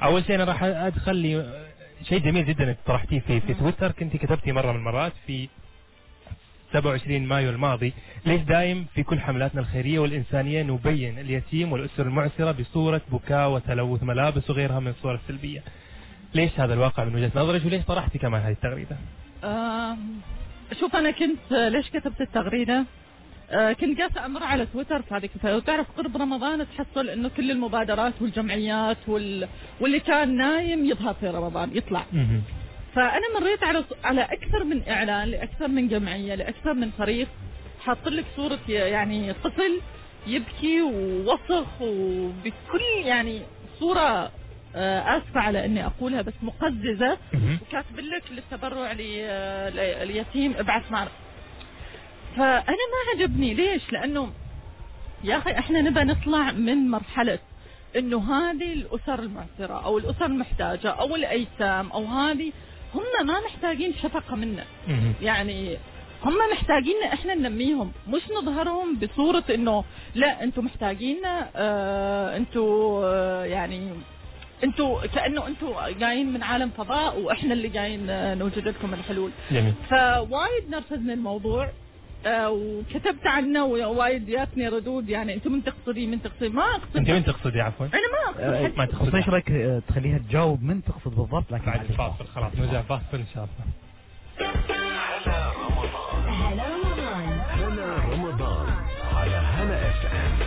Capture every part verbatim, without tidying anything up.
اول شيء انا راح ادخل لي شيء جميل جدا طرحتيه في في تويتر، كنت كتبتي مره من المرات في سبعة وعشرين مايو الماضي: ليش دايم في كل حملاتنا الخيريه والانسانيه نبين اليتيم والاسر المعسره بصوره بكاء وتلوث ملابس وغيرها من الصور السلبيه؟ ليش هذا الواقع من وجهه نظرك، وليش طرحتي كمان هذه التغريده؟ آه شوف انا كنت ليش كتبت التغريده؟ آه كنت قاعدة أمر على تويتر في هذيك الفترة، وتعرف قرب رمضان تحصل إنه كل المبادرات والجمعيات وال... واللي كان نايم يظهر في رمضان يطلع. فأنا مريت على على أكثر من إعلان لأكثر من جمعية لأكثر من فريق حاط لك صورة يعني طفل يبكي ووسخ وبكل يعني صورة آه آسفة على إني أقولها بس مقززة، وكاتب لك للتبرع لليتيم ابعث معنا. فأنا ما عجبني. ليش؟ لأنه يا أخي إحنا نبى نطلع من مرحلة إنه هذه الأسر المعسرة أو الأسر المحتاجة أو الأيتام أو هذه هم ما محتاجين شفقة منا، يعني هم محتاجين إحنا ننميهم، مش نظهرهم بصورة إنه لا أنتوا محتاجين آه أنتوا آه يعني انتوا كأنه انتوا جايين من عالم فضاء واحنا اللي جايين نوجد لكم الحلول. جميل. فوايد نرفزني الموضوع آه وكتبت عنه ووايد جاتني ردود، يعني انتوا من تقصدي من تقصدي ما اقصد. انت من تقصدي عفوا؟ انا ما اقصد. أه ما تقصدي. ايش رايك تخليها تجاوب من تقصد بالضبط لكن بعد الفاصل؟ خلاص نرجع فاصل ان شاء الله. هلا رمضان. هلا رمضان. هلا رمضان على هلا اف ام.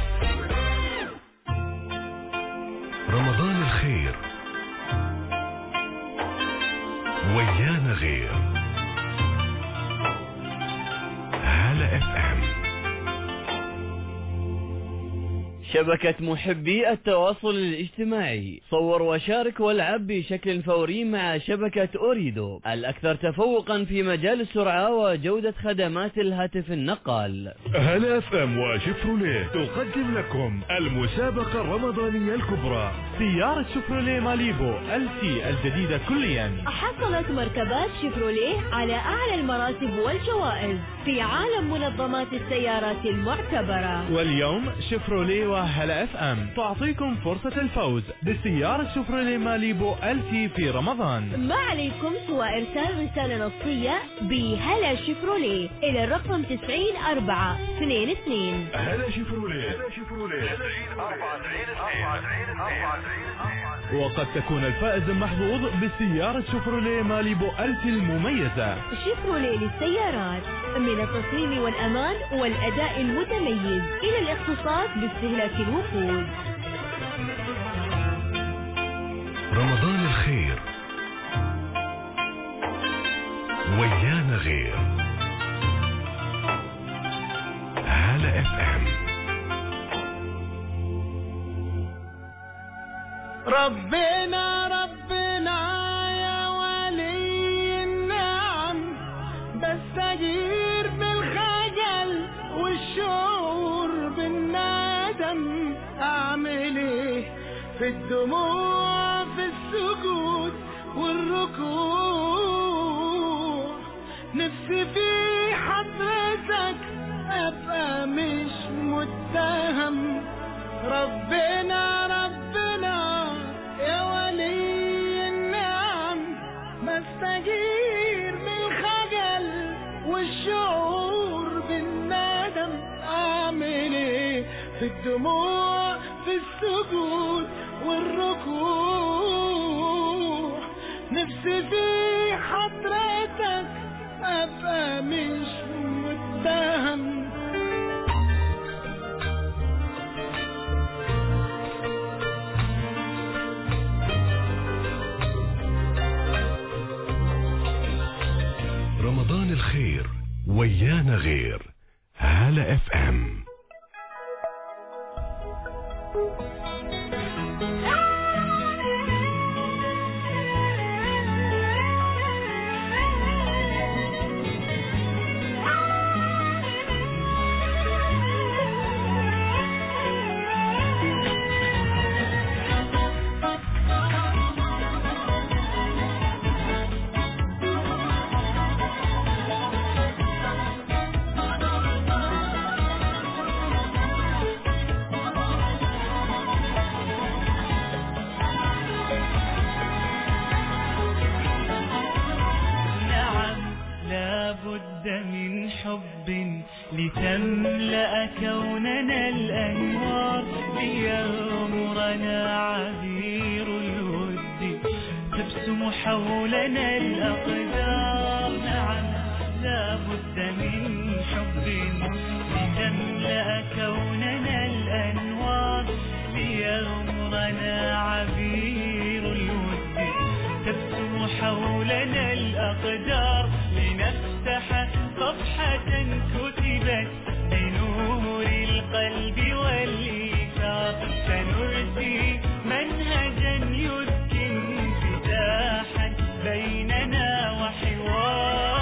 رمضان الخير ويانا غير. هلا اف ام. شبكة محبي التواصل الاجتماعي، صور وشارك والعب بشكل فوري مع شبكة أوريدو الأكثر تفوقا في مجال السرعة وجودة خدمات الهاتف النقال. هلا اف ام وشيفروليه تقدم لكم المسابقة الرمضانية الكبرى، سيارة شيفروليه ماليبو ال تي الجديدة كليا. حصلت مركبات شيفروليه على أعلى المراتب والجوائز في عالم منظمات السيارات المعتبرة. واليوم شيفروليه وهلا اف ام تعطيكم فرصة الفوز بالسيارة شيفروليه ماليبو ال تي في رمضان. ما عليكم سوى إرسال رسالة نصية بهلا شيفروليه إلى الرقم تسعين أربعة اثنين اثنين. هلا شيفروليه. وقد تكون الفائز المحظوظ بسيارة شيفروليه ماليبو ال تي المميزة. شيفروليه للسيارات، من التصميم والأمان والأداء المتميز إلى الاختصاص باستهلاك الوقود. رمضان الخير ويانا غير. هلا اف ام. ربنا ربنا يا ولي النعم، بستجير بالخجل والشعور بالندم. اعمل ايه في الدموع في السجود والركوع، نفسي في حضرتك ابقى مش متهم. ربنا ربنا يا ولي النعم، بستجير بالخجل والشعور بالندم. اعمل ايه في الدموع في السجود والركوع، نفسي في حضرتك ابقى مش متهم. رمضان الخير ويانا غير. هلا اف ام. حب لتملأ كوننا الأنوار ليغمرنا عبير الود تبسم حولنا الأقدار. نعم لا بد من حب لتملأ كوننا الأنوار ليغمرنا عبير الود تبسم حولنا الأقدار. لنفتح صفحة كتبت بنور القلب والإيثار سنرسي منهجا يسكن فتاحا بيننا وحوار.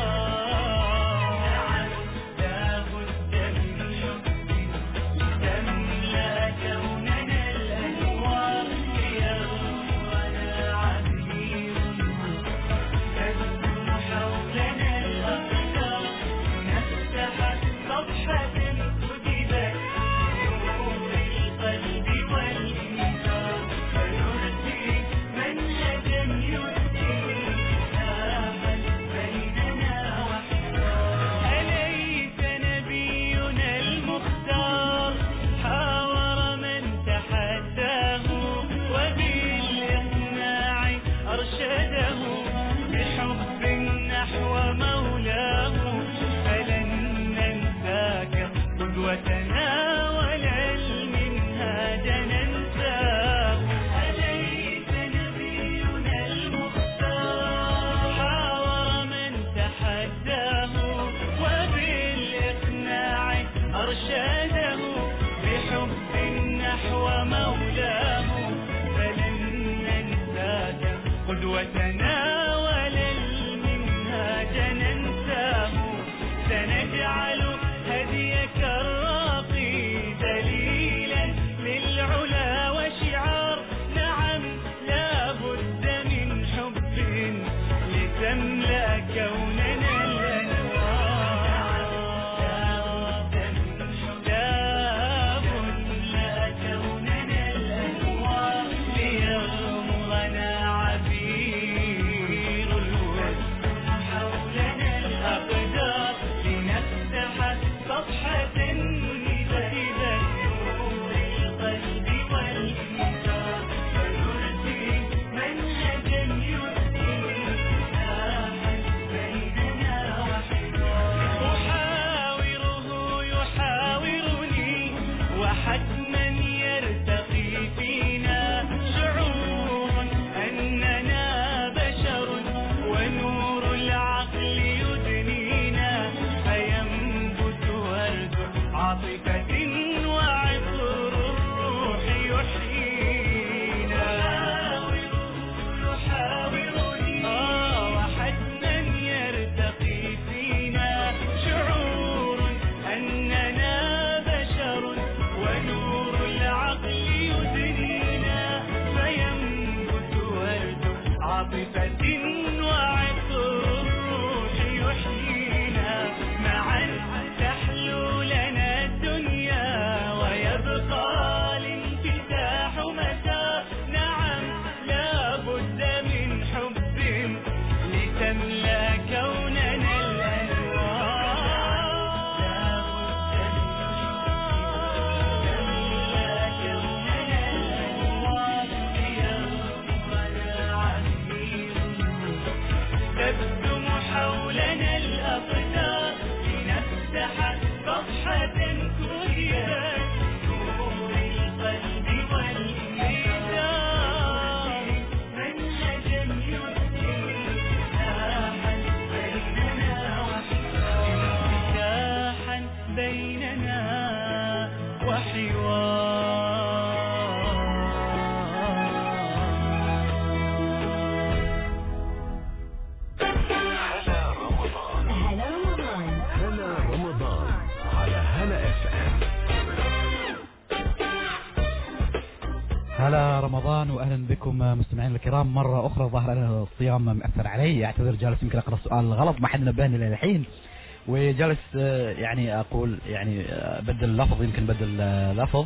هلا رمضان واهلا بكم مستمعين الكرام مرة اخرى. ظهر انا الصيام مأثر علي، اعتذر، جالس يمكن اقرا السؤال غلط ما حد نبهني للحين، وجالس يعني اقول يعني بدل لفظ يمكن بدل لفظ.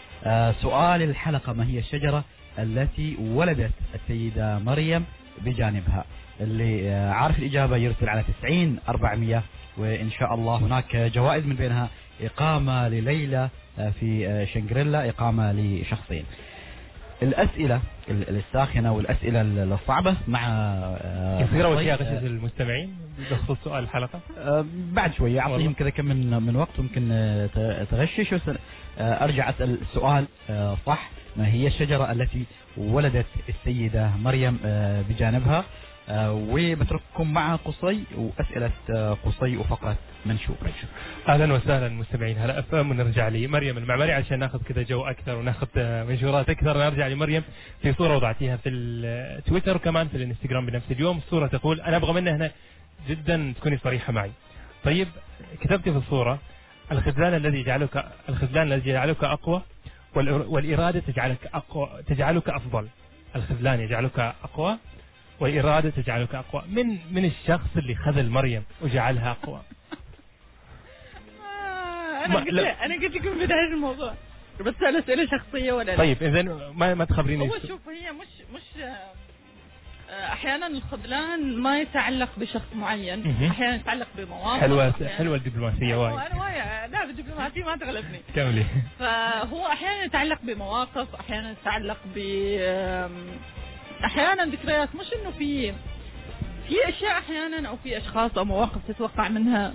سؤال الحلقة: ما هي الشجرة التي ولدت السيدة مريم بجانبها؟ اللي عارف الإجابة يرسل على تسعين أربعمية وإن شاء الله هناك جوائز من بينها إقامة لليلة في شنغريلا، إقامة لشخصين. الأسئلة الساخنة والأسئلة الصعبة مع كثيرة وفيها غشش المستمعين بخصوص سؤال الحلقة. بعد شوية أعطيهم كذا كم من من وقت ممكن تغشش. أرجع أسأل السؤال صح. ما هي الشجرة التي ولدت السيدة مريم بجانبها؟ وبترككم مع قصي وأسئلة قصي وفقرة منشور. أهلا وسهلا مستمعين هلا أفهم. ونرجع لمريم المعمري عشان ناخذ كذا جو أكثر وناخذ منشورات أكثر. نرجع لمريم في صورة وضعتيها في التويتر وكمان في الانستغرام بنفس اليوم. الصورة تقول أنا أبغى منها هنا جدا تكوني صريحة معي. طيب كتبتي في الصورة الخذلان الذي يجعلك الخذلان الذي يجعلك أقوى والإرادة تجعلك أقوى تجعلك أفضل. الخذلان يجعلك أقوى والإرادة تجعلك أقوى. من من الشخص اللي خذل مريم وجعلها أقوى؟ أنا قلت أنا قلت لكم في بداية الموضوع بس أسئلة شخصية ولا لا؟ طيب إذن ما ما تخبريني. هو شوف هي مش مش أحيانا الخذلان ما يتعلق بشخص معين، أحيانا يتعلق بمواقف. حلوة حلوة الدبلوماسية وايد. أنا وايد لا الدبلوماسية ما تغلبني. كملي. فهو أحيانا يتعلق بمواقف، أحيانا يتعلق ب أحيانا ذكريات. مش إنه في في أشياء أحيانا أو في أشخاص أو مواقف تتوقع منها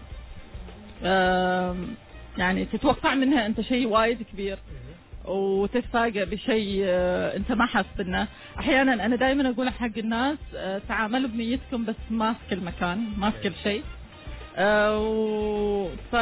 يعني تتوقع منها أنت شيء وايد كبير وتتفاجأ بشيء أنت ما حاسس إنه. أحيانا أنا دائما أقول حق الناس تعاملوا بنيتكم بس ما في كل مكان ما في كل شيء. ف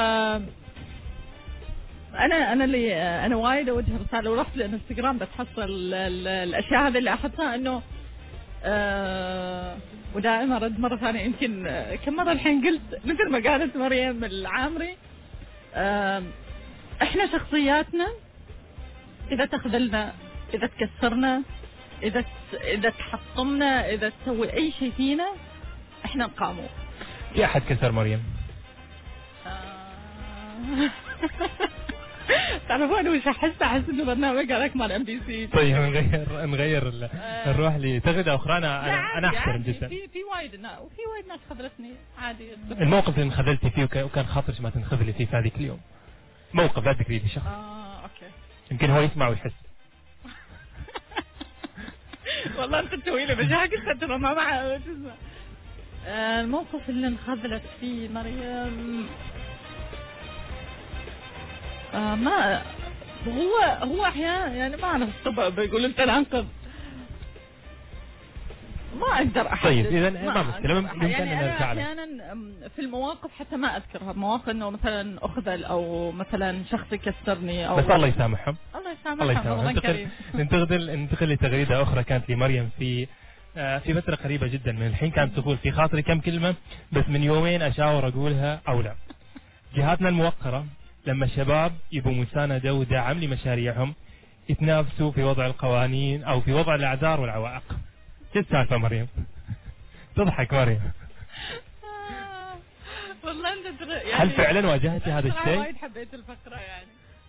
أنا أنا اللي أنا وايد أوجه رسالة ورحت للإنستغرام بتحصل الأشياء هذه اللي أحطها إنه أه ودائما رد مرة ثانية. يمكن كم مرة الحين قلت مثل ما قالت مريم العامري أه إحنا شخصياتنا إذا تخذلنا إذا تكسرنا إذا إذا تحطمنا إذا تسوي أي شيء فينا إحنا نقاموا. في أحد كسر مريم؟ أه تعرفوا أنا وش أحس أحس إنه برنامج هذاك مال إم بي سي. طيب نغير نغير نروح لتغريدة أخرى. أنا أنا, أنا أحترم جدا. في في وايد ناس وفي وايد ناس خذلتني عادي. الموقف اللي انخذلتي فيه وكان خاطرك ما تنخذلي فيه في هذيك اليوم موقف لا تذكريه لشخص. آه أوكي. يمكن هو يسمع ويحس. والله أنت تسوي لي مشاكل ترى ما مع تسمع. الموقف اللي انخذلت فيه مريم آه ما هو هو احيانا يعني ما اعرف السبب بيقول انت الانقذ ما اقدر احدد. طيب اذا ما مشكله ممكن يعني انا احيانا في المواقف حتى ما اذكرها مواقف انه مثلا اخذل او مثلا شخص يكسرني او بس الله يسامحهم. الله يسامحهم. الله يسامحهم. ننتقل ننتقل ننتقل لتغريده اخرى كانت لمريم في في فتره قريبه جدا من الحين. كانت تقول في خاطري كم كلمه بس من يومين اشاور اقولها او لا. جهاتنا الموقره لما الشباب يبوا مساندة ودعم لمشاريعهم يتنافسوا في وضع القوانين أو في وضع الأعذار والعوائق. شو السالفة مريم؟ تضحك مريم. والله أنت يعني هل فعلا واجهتي هذا الشيء؟ وايد حبيت الفقرة يعني.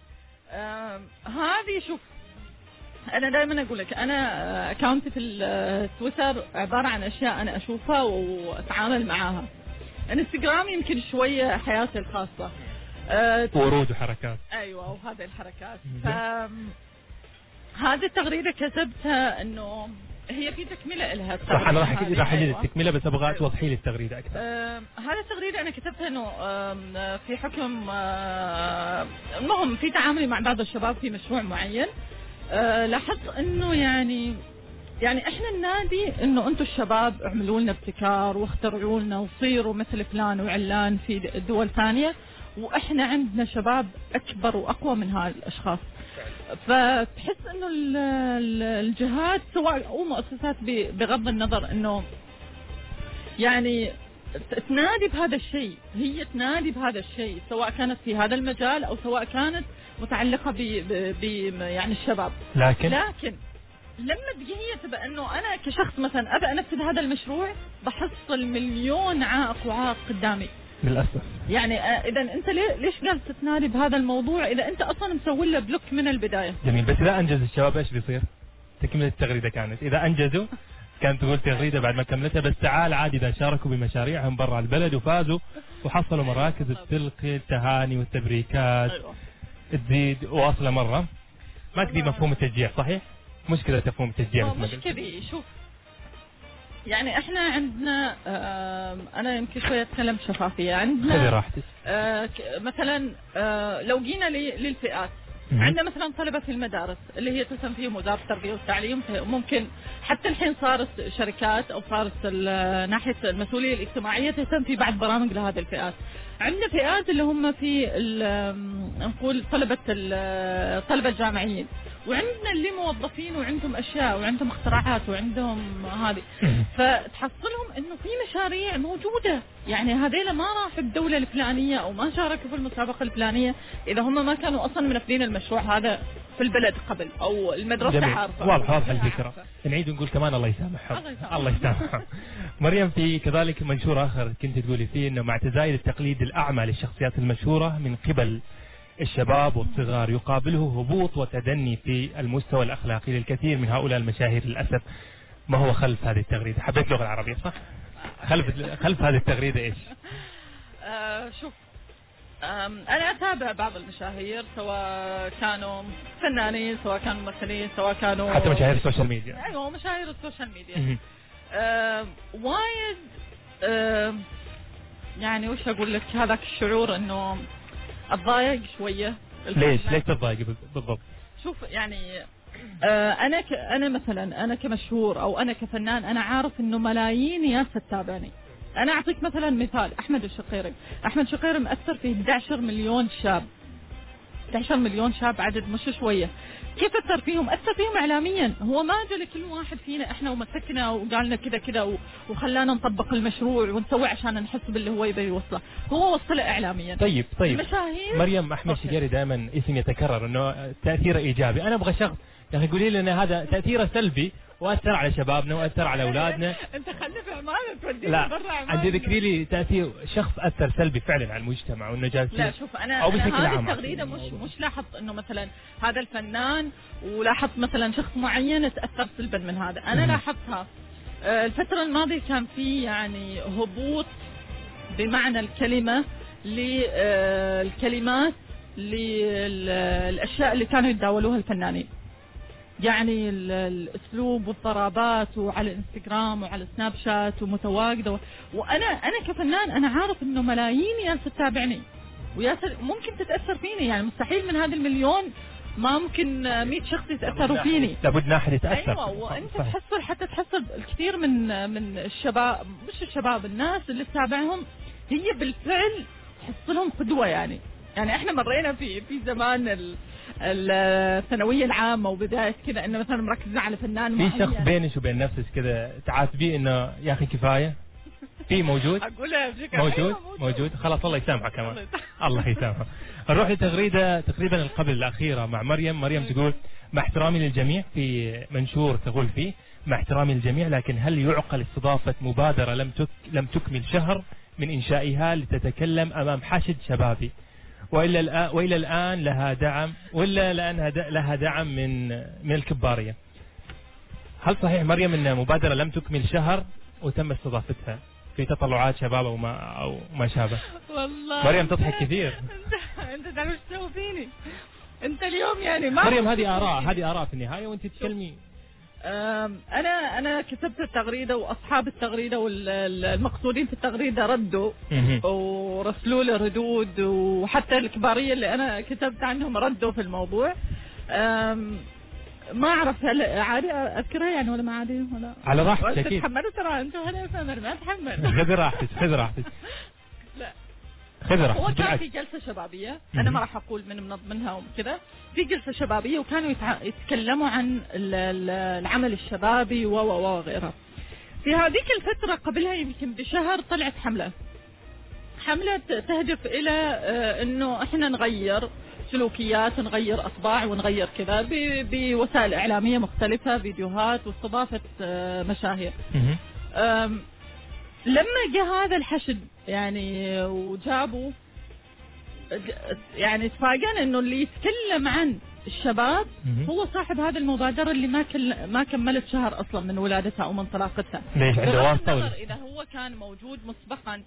هذه شوف أنا دائما أقول لك أنا أكاونتي في التويتر عبارة عن أشياء أنا أشوفها وأتعامل معاها. انستغرام يمكن شوية حياتي الخاصة. أه ورود وحركات. ايوه وهذه الحركات. ف هذه التغريده كتبتها انه هي في تكمله لها. صح انا راح راح اجي التكمله بس ابغى توضحي لي التغريده اكثر. أه هذه التغريده انا كتبتها انه في حكم أه المهم في تعاملي مع بعض الشباب في مشروع معين. أه لاحظت انه يعني يعني احنا النادي انه انتم الشباب اعملوا لنا ابتكار واخترعوا لنا وصيروا مثل فلان وعلان في دول ثانيه واحنا عندنا شباب اكبر واقوى من هاي الاشخاص. فتحس انه الجهات سواء او مؤسسات بغض النظر انه يعني تنادي بهذا الشيء، هي تنادي بهذا الشيء سواء كانت في هذا المجال او سواء كانت متعلقه ب ب يعني الشباب. لكن لكن لما تجي هي تبقى انه انا كشخص مثلا ابى انفذ هذا المشروع بحصل مليون عائق وعائق قدامي للاسف. يعني اذا انت ليش قاعد تتنادي بهذا الموضوع اذا انت اصلا مسوي له بلوك من البدايه؟ جميل. بس اذا انجز الشباب ايش بيصير؟ تكمله التغريده كانت اذا انجزوا كانت تقول تغريده بعد ما كملتها بس تعال عادي اذا شاركوا بمشاريعهم برا البلد وفازوا وحصلوا مراكز تلقي التهاني والتبريكات أيوة. تزيد واصلة مرة. ما كذي مفهوم التشجيع صحيح؟ مشكلة مفهوم التشجيع هو مثل ما مش قلت. كذي. شوف يعني احنا عندنا انا يمكن شويه اتكلم بشفافيه. عندنا خذي راحتك. آه مثلا آه لو جينا للفئات، عندنا مثلا طلبة في المدارس اللي هي تسهم فيهم وزارة التربية والتعليم، ممكن حتى الحين صارت شركات أو صارت ناحية المسؤولية الاجتماعية تهتم في بعض برامج لهذه الفئات. عندنا فئات اللي هم في نقول طلبة الطلبة الجامعيين، وعندنا اللي موظفين وعندهم أشياء وعندهم اختراعات وعندهم هذه، فتحصلهم إنه في مشاريع موجودة. يعني هذيلا ما راح الدولة الفلانية أو ما شاركوا في المسابقة الفلانية إذا هم ما كانوا أصلا منفذين المشروع هذا في البلد قبل أو المدرسة عارفة. واضح واضح الفكرة. نعيد ونقول كمان الله يسامحهم. الله يسامحهم. مريم، في كذلك منشور آخر كنت تقولي فيه إنه مع تزايد التقليد الأعمى للشخصيات المشهورة من قبل الشباب والصغار يقابله هبوط وتدني في المستوى الأخلاقي للكثير من هؤلاء المشاهير للأسف. ما هو خلف هذه التغريدة؟ حبيت اللغة العربية صح؟ خلف خلف هذه التغريدة إيش؟ آه شوف أنا أتابع بعض المشاهير سواء كانوا فنانين سواء كانوا ممثلين سواء كانوا حتى مشاهير السوشيال ميديا. أيوة مشاهير السوشيال ميديا. آه وايد آه يعني وش أقول لك، هذاك الشعور إنه أتضايق شوية. ليش ليش تتضايق بالضبط؟ شوف يعني آه أنا ك أنا مثلا أنا كمشهور أو أنا كفنان أنا عارف إنه ملايين ناس تتابعني. أنا أعطيك مثلا مثال أحمد الشقيري. أحمد الشقيري مأثر في أحد عشر مليون شاب. أحد عشر مليون شاب عدد مش شوية. كيف أثر فيهم؟ أثر فيهم إعلاميا. هو ما جاء لكل واحد فينا إحنا ومسكنا وقالنا كذا كذا وخلانا نطبق المشروع ونسوي عشان نحس باللي هو يبي يوصله. هو وصله إعلاميا. طيب طيب المشاهير مريم، أحمد الشقيري دائما اسم يتكرر إنه تأثيره إيجابي. أنا أبغى شخص يا أخي قولي لنا هذا تأثيره سلبي وأثر على شبابنا وأثر على أولادنا. أنت خلي في عمانة توديني لا برا عمانة. عندي ذكري لي تأثير شخص أثر سلبي فعلا على المجتمع وإنه جالس. لا شوف أنا, أو أنا هذه عام التغريدة مش مش لاحظت إنه مثلا هذا الفنان ولاحظت مثلا شخص معين تأثر سلبا من هذا. أنا لاحظتها الفترة الماضية كان في يعني هبوط بمعنى الكلمة للكلمات للأشياء اللي كانوا يتداولوها الفنانين. يعني الاسلوب والضربات وعلى الانستغرام وعلى سناب شات ومتواجده. وانا انا كفنان انا عارف انه ملايين ناس تتابعني وياس ممكن تتاثر فيني. يعني مستحيل من هذا المليون ما ممكن مئة شخص يتاثروا فيني. لابد ناحد يتاثر. ايوه وانت تحصل حتى تحصل الكثير من من الشباب مش الشباب الناس اللي تتابعهم هي بالفعل تحصلهم قدوه. يعني يعني احنا مرينا في في زمان ال الثانويه العامه وبدايه كذا انه مثلا مركزين على فنان معين. في شخص بينك وبين نفسك كذا تعاتبيه انه يا اخي كفايه؟ في موجود؟ اقولها بشكل موجود موجود, موجود. خلاص الله يسامحك كمان. الله يسامحك. نروح لتغريده تقريبا قبل الاخيره مع مريم. مريم تقول مع احترامي للجميع، في منشور تقول فيه مع احترامي للجميع لكن هل يعقل استضافه مبادره لم تك لم تكمل شهر من انشائها لتتكلم امام حشد شبابي وإلا الآن وإلى الآن لها دعم ولا لأنها لها دعم من من الكبارية؟ هل صحيح مريم أن مبادرة لم تكمل شهر وتم استضافتها في تطلعات شباب أو ما أو ما شابه؟ والله مريم تضحك كثير. أنت أنت تعرف شو تسوي فيني؟ أنت اليوم يعني ما مريم هذه آراء هذه آراء في النهاية وأنت تتكلمي. أنا أنا كتبت التغريدة وأصحاب التغريدة والمقصودين في التغريدة ردوا ورسلوا لي ردود، وحتى الكبارية اللي أنا كتبت عنهم ردوا في الموضوع. ما أعرف هل عادي أذكرها يعني ولا ما عادي ولا على راحتك أكيد. تتحملوا ترى أنتم هلا فمر ما أتحمل. خذ راحتك خذ راحتك. لا خذ راحتك. هو كان في جلسة شبابية أنا ما راح أقول من منظمها وكذا. في جلسة شبابية وكانوا يتكلموا عن العمل الشبابي و و وغيرها. في هذيك الفترة قبلها يمكن بشهر طلعت حملة حملة تهدف إلى إنه إحنا نغير سلوكيات ونغير أطباع ونغير كذا بوسائل إعلامية مختلفة، فيديوهات واستضافة مشاهير. لما جاء هذا الحشد يعني وجابوا يعني اتفاجئنا انه اللي يتكلم عن الشباب هو صاحب هذه المبادرة اللي ما كل ما كملت شهر اصلا من ولادتها او من طلاقتها. ليش عنده واسطة؟ اذا هو كان موجود مسبقا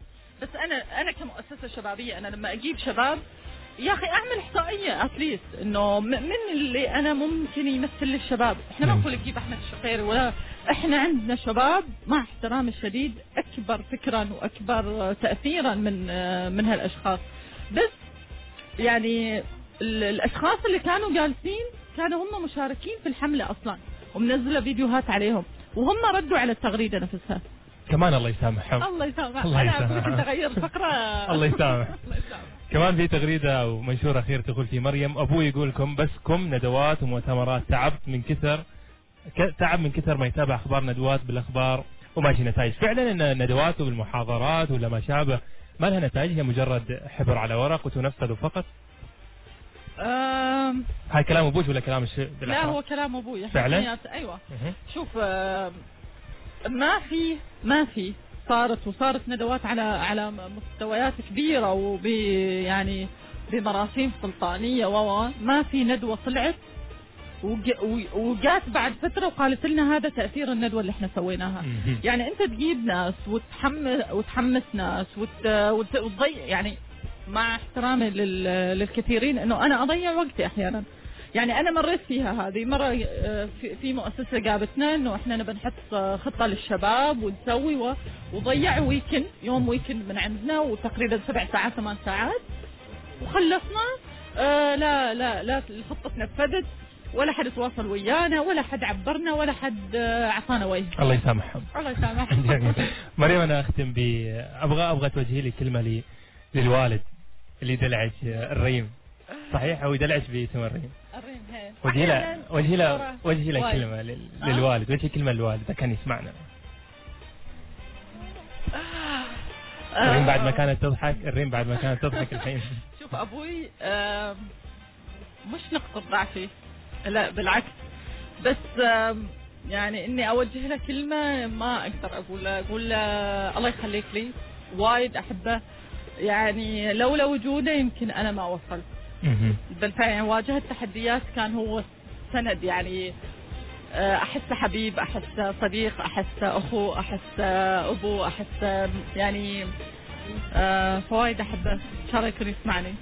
بس انا انا كمؤسسه شبابيه انا لما اجيب شباب يا اخي اعمل احصائيه اتليست انه م- من اللي انا ممكن يمثل للشباب. احنا ما نقول تجيب احمد الشقيري ولا احنا عندنا شباب مع احترامي الشديد اكبر فكرا واكبر تاثيرا من من هالاشخاص. بس يعني ال- الاشخاص اللي كانوا جالسين كانوا هم مشاركين في الحمله اصلا ومنزله فيديوهات عليهم وهم ردوا على التغريده نفسها. كمان الله يسامحهم. الله يسامح. الله انا يسامح. اقول لك انت غير الفقره. الله يسامح. الله يسامح. كمان في تغريده او منشور اخير تقول في مريم ابوي يقول لكم بس كم ندوات ومؤتمرات تعبت من كثر ك- تعب من كثر ما يتابع اخبار ندوات بالاخبار وماشي نتائج. فعلا ان الندوات وبالمحاضرات ولا ما شابه ما لها نتائج، هي مجرد حبر على ورق وتنفذ فقط. أم... هاي كلام ابوك ولا كلام الش... لا هو كلام ابوي فعلا. ايوه. مه. شوف أم... ما في ما في صارت وصارت ندوات على على مستويات كبيره وب يعني بمراسيم سلطانيه و ما في ندوه طلعت وج- وجات بعد فتره وقالت لنا هذا تاثير الندوه اللي احنا سويناها. مه. يعني انت تجيب ناس وتحمس وتحمس ناس وت... وت... وتضيع يعني مع احترامي لل... للكثيرين انه انا اضيع وقتي احيانا. يعني انا مريت فيها هذه مره في, في مؤسسه جابتنا انه احنا نبي نحط خطه للشباب ونسوي و... وضيع ويكند يوم ويكند من عندنا وتقريبا سبع ساعات ثمان ساعات وخلصنا. آه لا لا لا الخطه تنفذت ولا حد تواصل ويانا ولا حد عبرنا ولا حد اعطانا وجه. الله يسامحهم. الله يسامحهم. مريم انا اختم ب ابغى ابغى توجهي لي كلمه لي للوالد اللي دلعك الريم. صحيح هو يدلعك باسم الريم. الريم هي. وجهي له وجهي له وجهي له كلمه لل- للوالد، وجهي كلمه للوالد اذا كان يسمعنا. الريم بعد ما كانت تضحك، الريم بعد ما كانت تضحك الحين. شوف ابوي آم، مش نقطة ضعفي لا بالعكس، بس آم، يعني اني اوجه له كلمة ما اقدر اقول له اقول له الله يخليك لي وايد احبه. يعني لولا وجوده يمكن انا ما وصلت. مهم. بالفعل يعني واجهت تحديات كان هو سند يعني آه، احسه حبيب، احسه صديق، احسه اخو، احسه ابو، احسه يعني آه، فوايد احبه. ان شاء الله يكون يسمعني.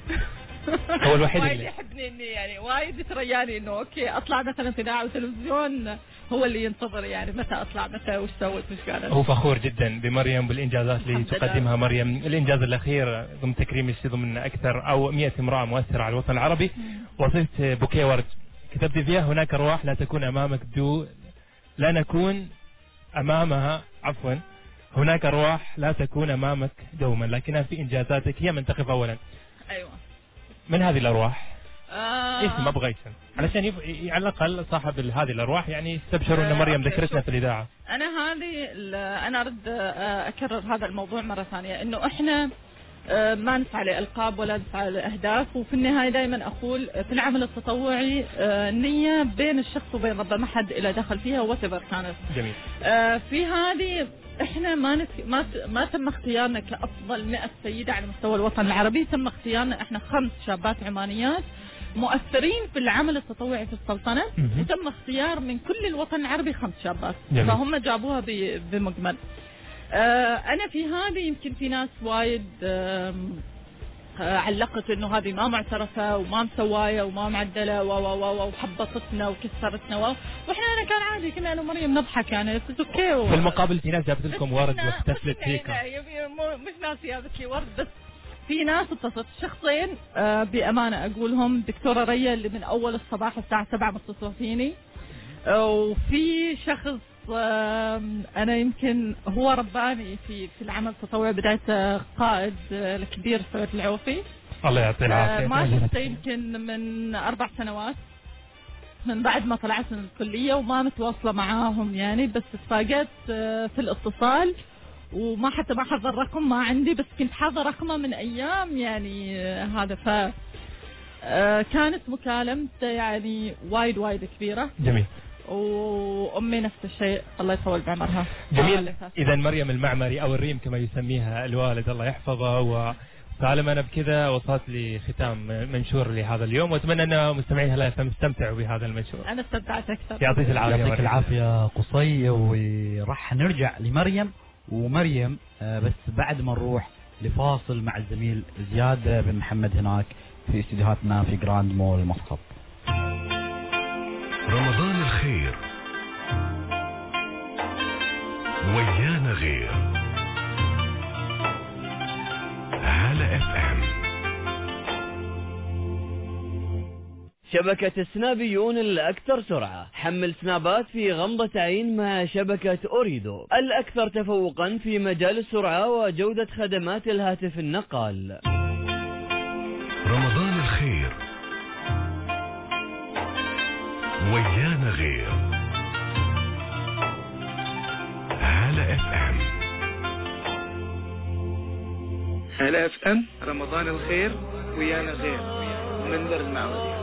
هو الوحيد وايد اللي يحبني اني يعني وايد يترياني انه اوكي اطلع مثلا في اذاعه وتلفزيون هو اللي ينتظر يعني متى اطلع متى وش سويت وش قالت. هو فخور جدا بمريم بالانجازات اللي الحمد لله. تقدمها مريم. الانجاز الاخير ضمن تكريم الشيء ضمن اكثر او مئة امراه مؤثره على الوطن العربي، وصلت بوكيه ورد كتبت فيها هناك ارواح لا تكون امامك دو لا نكون امامها عفوا هناك ارواح لا تكون امامك دوما لكنها في انجازاتك هي من تقف اولا. ايوه. من هذه الارواح؟ آه اسم ابغى اسم علشان يب... على الاقل صاحب هذه الارواح يعني يستبشروا ان آه، مريم أوكي، ذكرتنا شوف. في الاذاعه. انا هذه ال- انا ارد آه، اكرر هذا الموضوع مره ثانيه انه احنا آه، ما نسعى لالقاب ولا نسعى لاهداف، وفي النهايه دائما اقول في العمل التطوعي آه، النيه بين الشخص وبين ربه، ما حد له دخل فيها واتبر كانت. جميل. آه، في هذه احنا ما نت... ما ت... ما تم اختيارنا كافضل مئة سيده على مستوى الوطن العربي، تم اختيارنا احنا خمس شابات عمانيات مؤثرين في العمل التطوعي في السلطنه، مهم. وتم اختيار من كل الوطن العربي خمس شابات. جميل. فهم جابوها ب... بمجمل. آه، انا في هذه يمكن في ناس وايد آم، آه، علقت انه هذه ما معترفه وما مسوايه وما معدله و و و وحبطتنا وكسرتنا و... واحنا انا كان عادي كنا انا ومريم نضحك يعني اتس اوكي و... في المقابل في ناس جابت لكم ورد لا، واحتفلت لا، فيكم. لا، يبي- مو- مش ناس جابت لي ورد، بس في ناس اتصلت شخصين آه، بامانه اقولهم دكتوره ريا اللي من اول الصباح الساعه سبعة متصله فيني، آه، وفي شخص آم، انا يمكن هو رباني في في العمل التطوعي، بدايته قائد آه، الكبير سويت العوفي. الله يعطيه آه، العافيه. ما شفته يمكن من اربع سنوات من بعد ما طلعت من الكليه، وما متواصله معاهم يعني، بس تفاجأت آه، في الاتصال وما حتى ما حضر رقم ما عندي، بس كنت حاضر رقمه من ايام يعني آه، هذا ف آه، كانت مكالمته يعني وايد وايد كبيره. جميل. وامي نفس الشيء الله يطول بعمرها. جميل. اذا مريم المعمري او الريم كما يسميها الوالد الله يحفظه، وطالما انا بكذا وصلت لختام منشور لهذا اليوم، واتمنى ان مستمعي هلا اف ام استمتعوا بهذا المنشور. انا استمتعت اكثر. يعطيك العافيه. يعطيك مريم. العافية قصي. وراح نرجع لمريم ومريم آه، بس بعد ما نروح لفاصل مع الزميل زياد بن محمد هناك في استديوهاتنا في جراند مول مسقط. رمضان الخير ويانا غير. هلا اف ام. شبكة السنابيون الأكثر سرعة. حمل سنابات في غمضة عين مع شبكة أوريدو الأكثر تفوقا في مجال السرعة وجودة خدمات الهاتف النقال. رمضان الخير ويانا غير. هلا اف ام. هلا اف ام. رمضان الخير ويانا غير. منذر المعودي.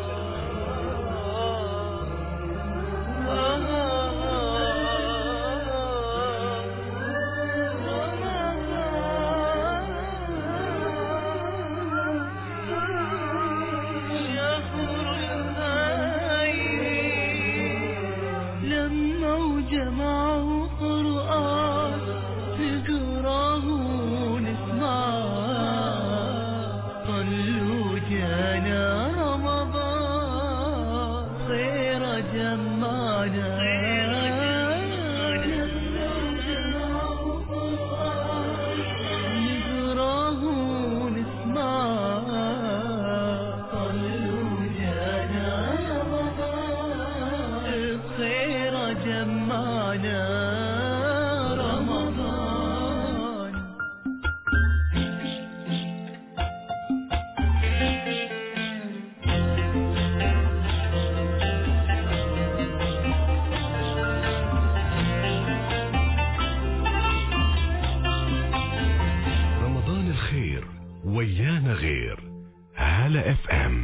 ويانا غير. هلا اف ام.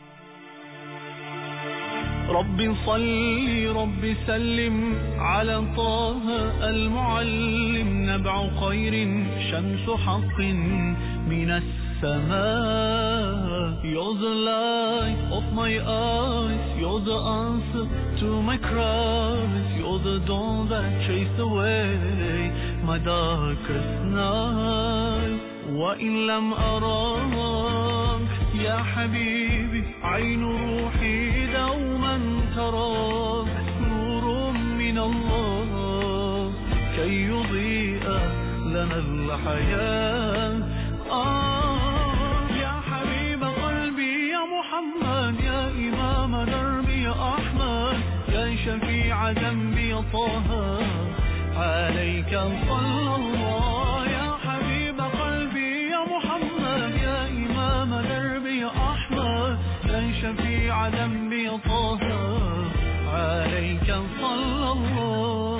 ربي صلي ربي سلم على طه المعلم، نبع خير شمس حق من السماء. You're the light of my eyes, you're the answer to my cries, you're the dawn that chased away my darkest night. وإن لم أراك يا حبيبي عين روحي دوما تراك، نور من الله كي يضيء لنا الحياة. آه يا حبيب قلبي يا محمد، يا إمام دربي يا أحمد، يا شفيع ذنبي يا طه، عليك صلى الله. يا حبيب قلبي يا محمد، يا إمام دربي يا أحمد، يا شفيع ذنبي يا طه، عليك صلى الله.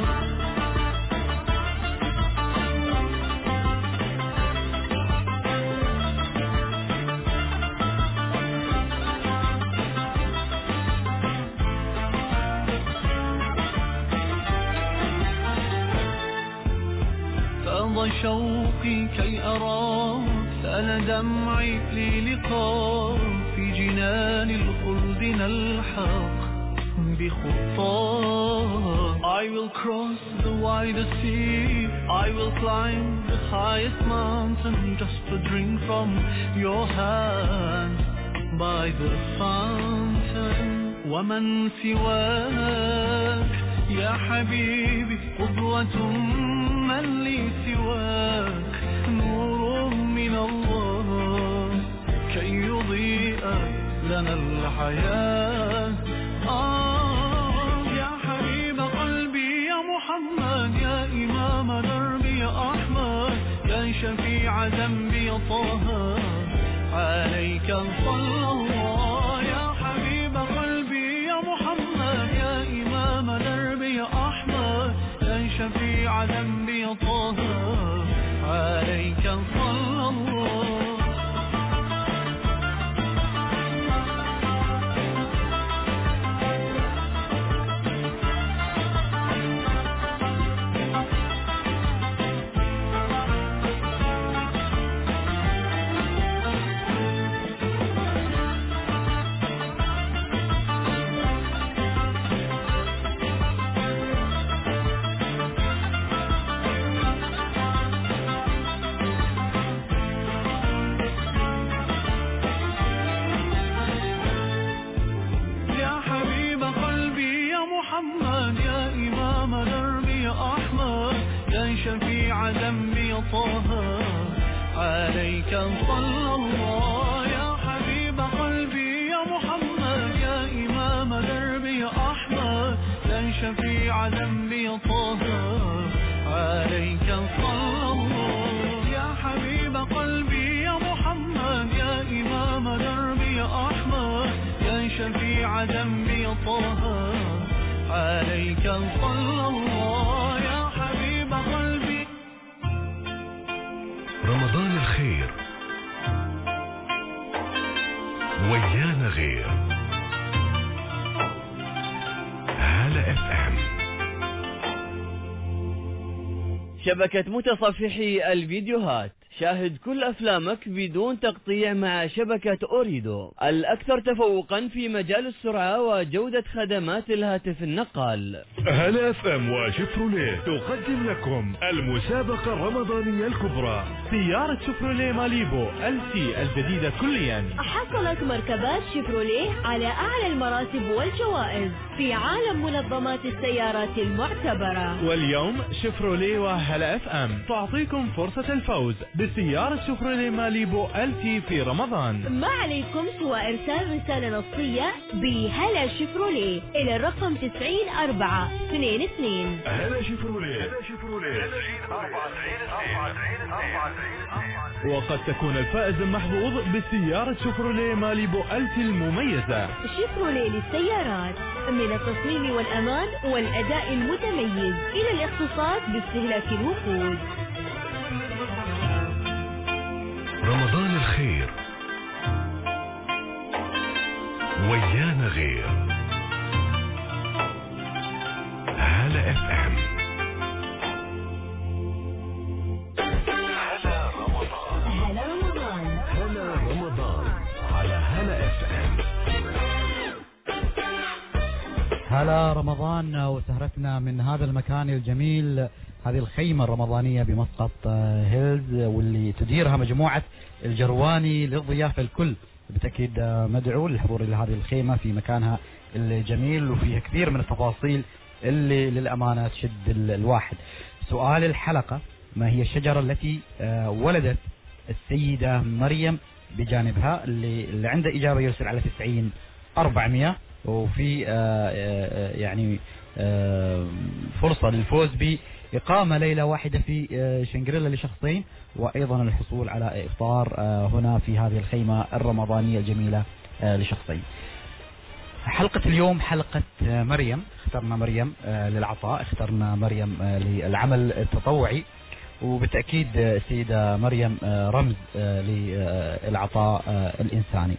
شوقي كي أراك، سأل دمعي للقاك، في جنان الخلد نلحق بخطاك. I will cross the widest sea, I will climb the highest mountain, just to drink from your hand by the fountain. ومن سواك يا حبيبي قدوة، من لي سواك نور من الله كي يضيء لنا الحياة. آه يا حبيب قلبي يا محمد، يا إمام دربي يا أحمد، يا شفيع ذنبي يا طه، عليك صلى الله. يا حبيب قلبي يا محمد، يا إمام دربي يا أحمد، يا شفيع ذنبي يا طه، عليك صلى الله. ذنبي طه عليك صلى الله يا حبيب قلبي يا محمد يا إمام دربي يا أحمد يا شفيع ذنبي طه عليك صلى الله يا حبيب قلبي يا محمد يا إمام دربي يا أحمد يا شفيع ذنبي طه عليك صلى الله يا حبيب قلبي. رمضان الخير ويانا غير. هلا اف ام. شبكة متصفحي الفيديوهات، شاهد كل أفلامك بدون تقطيع مع شبكة أوريدو، الأكثر تفوقا في مجال السرعة وجودة خدمات الهاتف النقال. هلا اف ام وشيفروليه تقدم لكم المسابقة الرمضانية الكبرى. سيارة شيفروليه ماليبو ال تي الجديدة كليا حصلت مركبات شيفروليه على أعلى المراتب والجوائز في عالم منظمات السيارات المعتبرة. واليوم شيفروليه وهلا اف ام تعطيكم فرصة الفوز بسيارة شيفروليه ماليبو ال تي في رمضان. ما عليكم سوى إرسال رسالة نصية بهلا شيفروليه إلى الرقم تسعين أربعة اثنين اثنين. هلا شيفروليه. وقد تكون الفائز المحظوظ بسيارة شيفروليه ماليبو ال تي المميزة. شيفروليه للسيارات، من التصميم والأمان والأداء المتميز إلى الاختصاص باستهلاك الوقود. رمضان الخير ويانا غير. هلا اف ام. هلا رمضان. هلا رمضان. هلا رمضان على هلا اف ام. هلا رمضان وسهرتنا من هذا المكان الجميل، هذه الخيمة الرمضانية بمسقط هيلز واللي تديرها مجموعة الجرواني للضيافة الكل. بالتأكيد مدعو للحضور إلى هذه الخيمة في مكانها الجميل وفيها كثير من التفاصيل اللي للأمانة تشد الواحد. سؤال الحلقة: ما هي الشجرة التي ولدت السيدة مريم بجانبها؟ اللي, اللي عنده إجابة يرسل على تسعين أربعمية، وفي يعني فرصة للفوز بإقامة ليلة واحدة في شنغريلا لشخصين، وأيضا الحصول على إفطار هنا في هذه الخيمة الرمضانية الجميلة لشخصين. حلقة اليوم حلقة مريم. اخترنا مريم للعطاء، اخترنا مريم للعمل التطوعي، وبالتأكيد السيدة مريم رمز للعطاء الإنساني.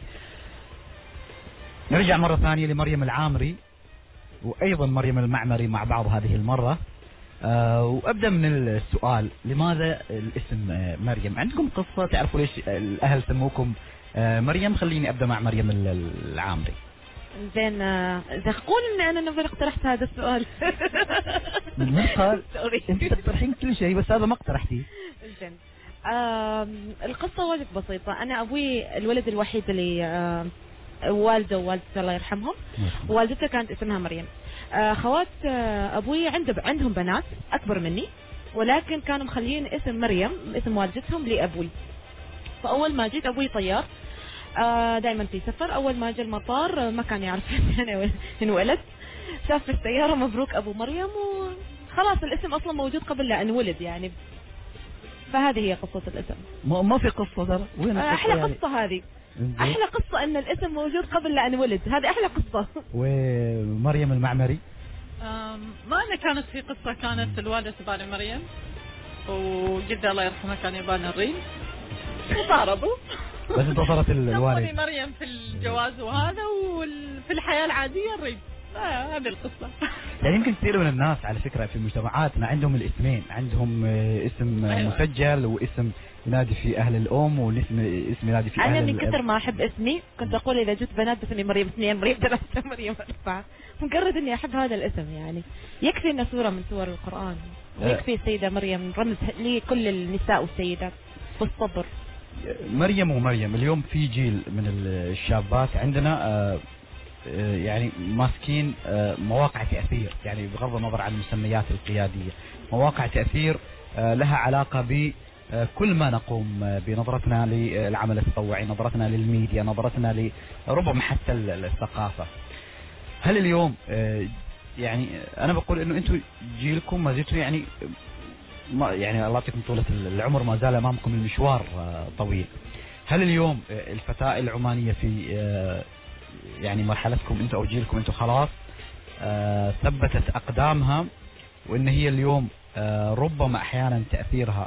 نرجع مرة ثانية لمريم العامري وأيضا مريم المعمري مع بعض هذه المرة. أه وأبدأ من السؤال: لماذا الاسم مريم؟ عندكم قصة؟ تعرفوا ليش الأهل سموكم مريم؟ خليني أبدأ مع مريم العامري. زين، إذا قول إن أنا نفر اقترحت هذا السؤال. من قال؟ أنت تقترحين كل شيء بس هذا ما اقترحتيه. زين، القصة واجد بسيطة. أنا أبوي الولد الوحيد اللي والده ووالدته الله يرحمهم، والدته كانت اسمها مريم. خوات ابوي عنده عندهم بنات اكبر مني، ولكن كانوا مخلين اسم مريم اسم والدتهم لابوي. فاول ما جيت ابوي طيار دائما في سفر، اول ما جاء المطار ما كان يعرف اني انولد، شاف في السياره مبروك ابو مريم، وخلاص الاسم اصلا موجود قبل لا انولد يعني. فهذه هي قصه الاسم. ما في قصه ترى. وين احلى يعني؟ قصه هذه احلى قصة ان الاسم موجود قبل لا انولد، هذه احلى قصة. ومريم المعمري ما أنا كانت في قصة، كانت الوالدة تبان مريم وجدة الله يرحمها كان يبان الريم، وضاربوا بس انتصرت الوالد. مريم في الجواز وهذا، وفي الحياة العادية الريم. آه هذه القصة. يعني يمكن كثير من الناس على فكرة في مجتمعاتنا عندهم الاسمين، عندهم اسم أيوة. مسجل واسم ينادي في أهل الأم واسم اسم ينادي في أهل. أنا من كثر ما أحب اسمي كنت أقول إذا جت بنات باسمي مريم اثنين، مريم ثلاثة، مريم أربعة، مجرد إني أحب هذا الاسم يعني. يكفي إنه سورة من سور القرآن، ويكفي السيدة مريم رمز لكل النساء والسيدات والصبر. مريم ومريم اليوم في جيل من الشابات عندنا يعني ماسكين مواقع تأثير، يعني بغض النظر عن المسميات القيادية، مواقع تأثير لها علاقة ب كل ما نقوم بنظرتنا للعمل التطوعي، نظرتنا للميديا، نظرتنا لربما حتى الثقافة. هل اليوم يعني أنا بقول إنه أنتم جيلكم ما زلتوا يعني ما يعني الله يعطيكم طولة العمر، ما زال أمامكم المشوار طويل. هل اليوم الفتاة العمانية في يعني مرحلتكم أنتم أو جيلكم أنتم خلاص ثبتت أقدامها، وإن هي اليوم ربما أحيانا تأثيرها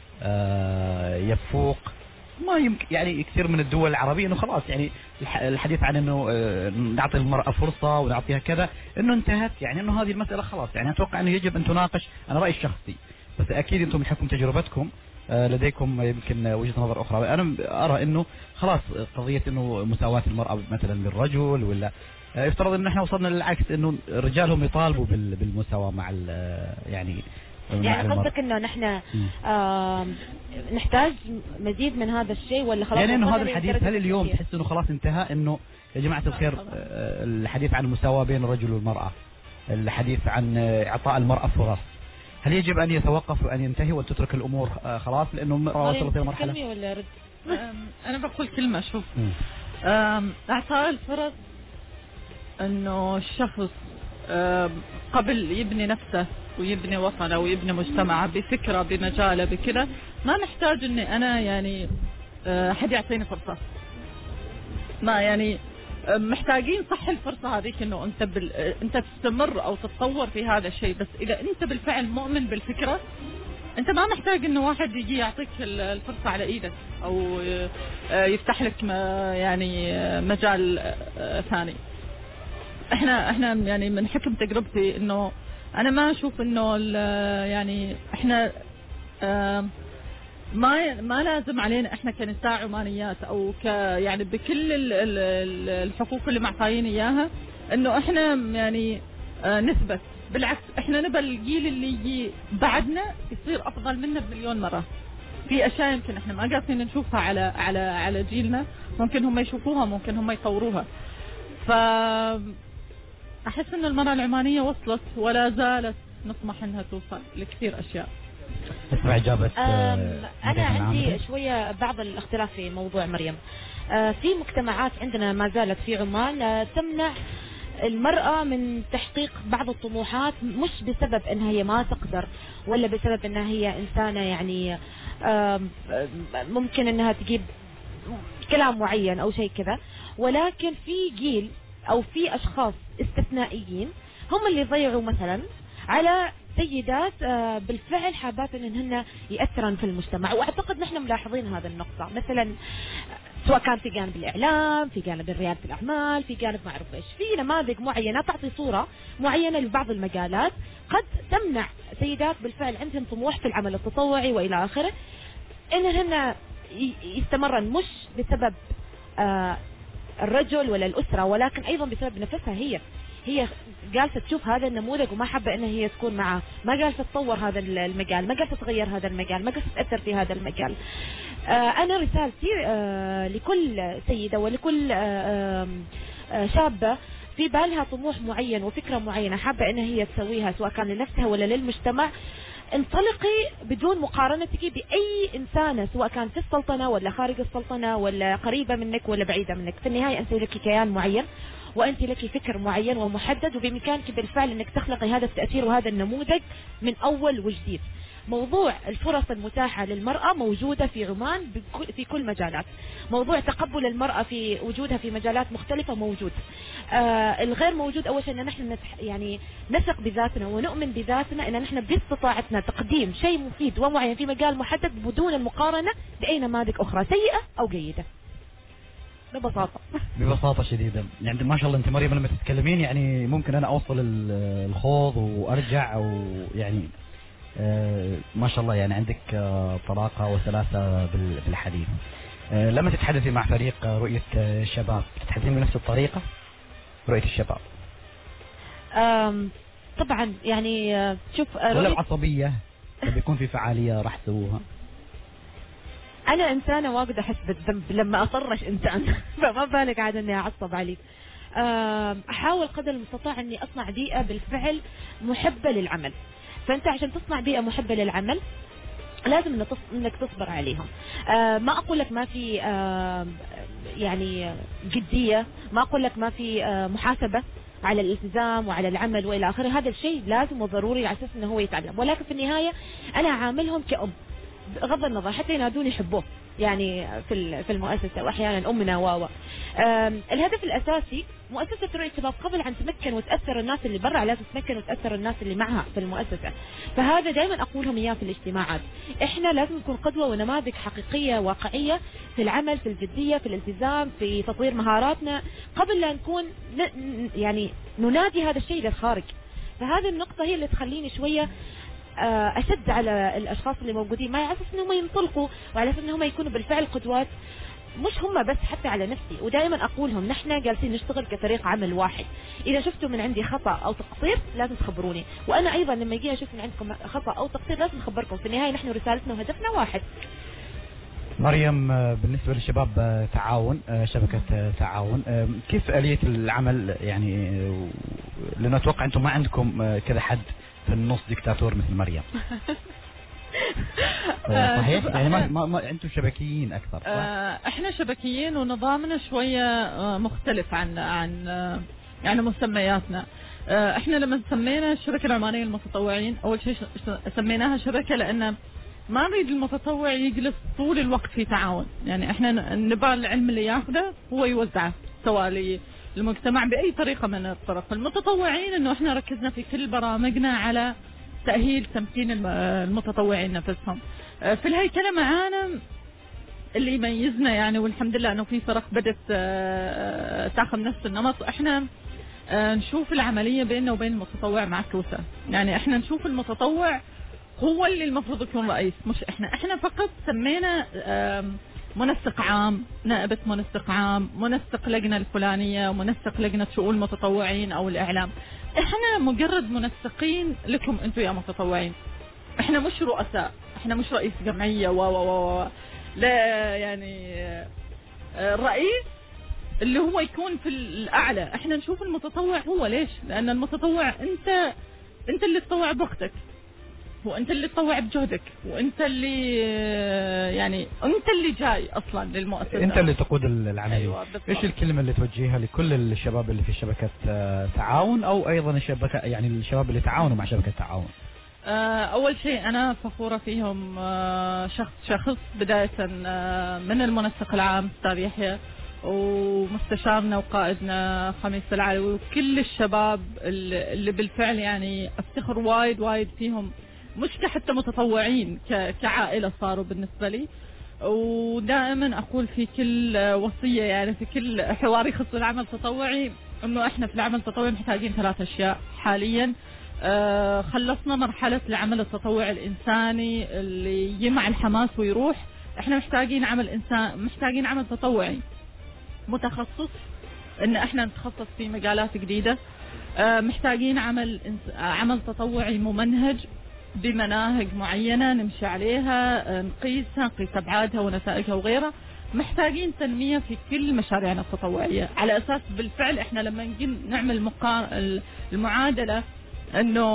يفوق ما يمكن يعني كثير من الدول العربية، انه خلاص يعني الحديث عن انه نعطي المرأة فرصة ونعطيها كذا انه انتهت، يعني انه هذه المسألة خلاص. يعني اتوقع انه يجب ان تناقش، انا رأيي الشخصي، بس اكيد انتم من حكم تجربتكم لديكم يمكن وجهة نظر اخرى. انا ارى انه خلاص قضية انه مساواة المرأة مثلا بالرجل، ولا يفترض ان احنا وصلنا للعكس، انه الرجال هم يطالبوا بالمساواة مع يعني يعني قصدك انه نحن آه نحتاج مزيد من هذا الشيء، ولا خلاص يعني انه هذا الحديث هل اليوم تحس انه خلاص انتهى، انه يا جماعة الخير آه الحديث عن المساواة بين الرجل والمرأة، الحديث عن اعطاء المرأة فرص، هل يجب ان يتوقف وان ينتهي وتترك الامور آه خلاص لانه المرأة وصلت الى مرحلة؟ ولا رد؟ انا بقول كلمة، شوف اعطاء الفرص انه الشخص قبل يبني نفسه ويبني وطنه ويبني مجتمعه بفكرة بمجاله بكذا، ما نحتاج اني انا يعني حد يعطيني فرصة. ما يعني محتاجين صح الفرصة هذيك انه انت بال... انت تستمر او تتطور في هذا الشيء، بس اذا انت بالفعل مؤمن بالفكرة انت ما محتاج انه واحد يجي يعطيك الفرصة على ايدك او يفتح لك يعني مجال ثاني. احنا احنا يعني من حكم تجربتي انه انا ما اشوف انه يعني احنا ما ما لازم علينا احنا كنساء عمانيات او ك يعني بكل الحقوق اللي معطيين اياها انه احنا يعني نثبت. بالعكس احنا نبى الجيل اللي يجي بعدنا يصير افضل منا بمليون مره. في اشياء يمكن احنا ما قادرين نشوفها على على على جيلنا، ممكن هم يشوفوها، ممكن هم يطوروها. ف أحس أن المرأة العمانية وصلت ولا زالت نطمح أنها توصل لكثير أشياء. اسمع إجابة. أنا عندي شوية بعض الاختلاف في موضوع مريم. في مجتمعات عندنا ما زالت في عمان تمنع المرأة من تحقيق بعض الطموحات، مش بسبب أنها هي ما تقدر ولا بسبب أنها هي إنسانة يعني ممكن أنها تجيب كلام معين أو شيء كذا، ولكن في جيل أو في أشخاص استثنائيين هم اللي ضيعوا مثلا على سيدات بالفعل حابات أنهن يأثرن في المجتمع. وأعتقد نحن ملاحظين هذا النقطة، مثلا سواء كان في جانب الإعلام، في جانب ريادة الأعمال، في جانب ما أعرف إيش، في نماذج معينة تعطي صورة معينة لبعض المجالات قد تمنع سيدات بالفعل عندهم طموح في العمل التطوعي وإلى آخره أنهن يستمرن، مش بسبب آه الرجل ولا الأسرة، ولكن أيضا بسبب نفسها. هي هي جالسة تشوف هذا النموذج وما حابة أنها هي تكون معه، ما جالسة تطور هذا المجال، ما جالسة تغير هذا المجال، ما جالسة تأثر في هذا المجال. آه أنا رسالتي آه لكل سيدة ولكل آه آه شابة في بالها طموح معين وفكرة معينة حابة أنها هي تسويها سواء كان لنفسها ولا للمجتمع، انطلقي بدون مقارنتك بأي إنسانة سواء كان في السلطنة ولا خارج السلطنة ولا قريبة منك ولا بعيدة منك. في النهاية أنت لك كيان معين وأنت لك فكر معين ومحدد، وبإمكانك بالفعل أنك تخلقي هذا التأثير وهذا النموذج من أول وجديد. موضوع الفرص المتاحة للمرأة موجودة في عمان في كل مجالات. موضوع تقبل المرأة في وجودها في مجالات مختلفة موجود. آه الغير موجود أول شيء أن نحن يعني نثق بذاتنا ونؤمن بذاتنا أن نحن باستطاعتنا تقديم شيء مفيد ومعين في مجال محدد بدون المقارنة بأي نماذج أخرى سيئة أو جيدة. ببساطة ببساطة شديدة. يعني ما شاء الله أنت مريم لما تتكلمين يعني ممكن أنا أوصل الخوض وأرجع، أو يعني آه ما شاء الله يعني عندك آه طلاقة وسلاسة بالحديث. آه لما تتحدثي مع فريق آه رؤية الشباب تتحدثين بنفس الطريقة رؤية الشباب؟ طبعا يعني آه شوف آه ولا بعصبية بيكون في فعالية راح تسووها؟ أنا إنسانة واجد أحس بالذنب لما أطرش إنسان فما بالك عاد إني أعصب عليك. أحاول قدر المستطاع إني أصنع بيئة بالفعل محبة للعمل. فأنت عشان تصنع بيئة محبة للعمل لازم إنك إنك تصبر عليهم. آه ما أقول لك ما في آه يعني جدية، ما أقول لك ما في آه محاسبة على الالتزام وعلى العمل وإلى آخره، هذا الشيء لازم وضروري على أساس إنه هو يتعلم، ولكن في النهاية أنا عاملهم كأب بغض النظر، حتى ينادوني حبوه يعني في في المؤسسة وأحيانا أمنا واوا. الهدف الأساسي مؤسسة رؤية الشباب قبل أن تمكن وتأثر الناس اللي برا لازم تمكن وتأثر الناس اللي معها في المؤسسة، فهذا دائما أقولهم إياه في الاجتماعات. إحنا لازم نكون قدوة ونماذج حقيقية واقعية في العمل، في الجدية، في الالتزام، في تطوير مهاراتنا، قبل لا نكون يعني ننادي هذا الشيء للخارج. فهذه النقطة هي اللي تخليني شوية أشد على الأشخاص اللي موجودين معي، على أساس أنهم ينطلقوا وعلى أساس أنهم يكونوا بالفعل قدوات، مش هم بس حتى على نفسي. ودائما أقولهم نحن جالسين نشتغل كفريق عمل واحد، إذا شفتوا من عندي خطأ أو تقصير لازم تخبروني، وأنا أيضا لما يجي أشوف من عندكم خطأ أو تقصير لازم أخبركم. في النهاية نحن رسالتنا وهدفنا واحد. مريم، بالنسبة للشباب تعاون، شبكة تعاون، كيف آلية العمل يعني؟ لأنه أتوقع أنتم ما عندكم كذا حد في النص ديكتاتور مثل مريم. صحيح؟ يعني ما, ما, ما أنتم شبكيين أكثر صح؟ احنا شبكيين ونظامنا شوية مختلف عن عن يعني مسمياتنا. احنا لما سمينا الشبكة العمانية للمتطوعين، أول شيء سميناها شبكة لأن ما نريد المتطوع يجلس طول الوقت في تعاون، يعني احنا نبغى العلم اللي ياخذه هو يوزعه سواء للمجتمع بأي طريقة من الطرق. المتطوعين انه احنا ركزنا في كل برامجنا على تأهيل تمكين المتطوعين نفسهم. في الهيكلة معانا اللي يميزنا يعني، والحمد لله انه في فرق بدت تاخذ نفس النمط، احنا نشوف العملية بيننا وبين المتطوع معكوسة. يعني احنا نشوف المتطوع هو اللي المفروض يكون رئيس، مش احنا. احنا فقط سمينا منسق عام، نائبة منسق عام، منسق لجنة الفلانية، ومنسق لجنة شؤون المتطوعين أو الإعلام. احنا مجرد منسقين لكم انتم يا متطوعين، احنا مش رؤساء، احنا مش رئيس جمعية و و و لا. يعني الرئيس اللي هو يكون في الأعلى، احنا نشوف المتطوع هو ليش؟ لأن المتطوع انت انت اللي تطوع بوقتك، وانت اللي تطوع بجهدك، وانت اللي يعني انت اللي جاي اصلا للمؤسسه، انت اللي تقود العمليه. أيوة ايش الكلمه اللي توجهها لكل الشباب اللي في شبكه تعاون، او ايضا الشبكه يعني الشباب اللي تعاونوا مع شبكه تعاون؟ اول شيء انا فخوره فيهم شخص شخص بدايه من المنسق العام استاذ يحيى، ومستشارنا وقائدنا خميس العلوي، وكل الشباب اللي بالفعل يعني افتخر وايد وايد فيهم، مش كحتى متطوعين كعائلة صاروا بالنسبة لي. ودائما أقول في كل وصية يعني في كل حوار يخص العمل التطوعي أنه إحنا في العمل التطوعي محتاجين ثلاث أشياء حاليا. آه خلصنا مرحلة العمل التطوعي الإنساني اللي يمع الحماس ويروح، إحنا محتاجين عمل إنسان، محتاجين عمل تطوعي متخصص، إن إحنا نتخصص في مجالات جديدة. آه محتاجين عمل عمل تطوعي ممنهج بمناهج معينة نمشي عليها، نقيسها، نقيس أبعادها ونتائجها وغيرها. محتاجين تنمية في كل مشاريعنا التطوعية، على أساس بالفعل إحنا لما نجي نعمل مقار... المعادلة أنه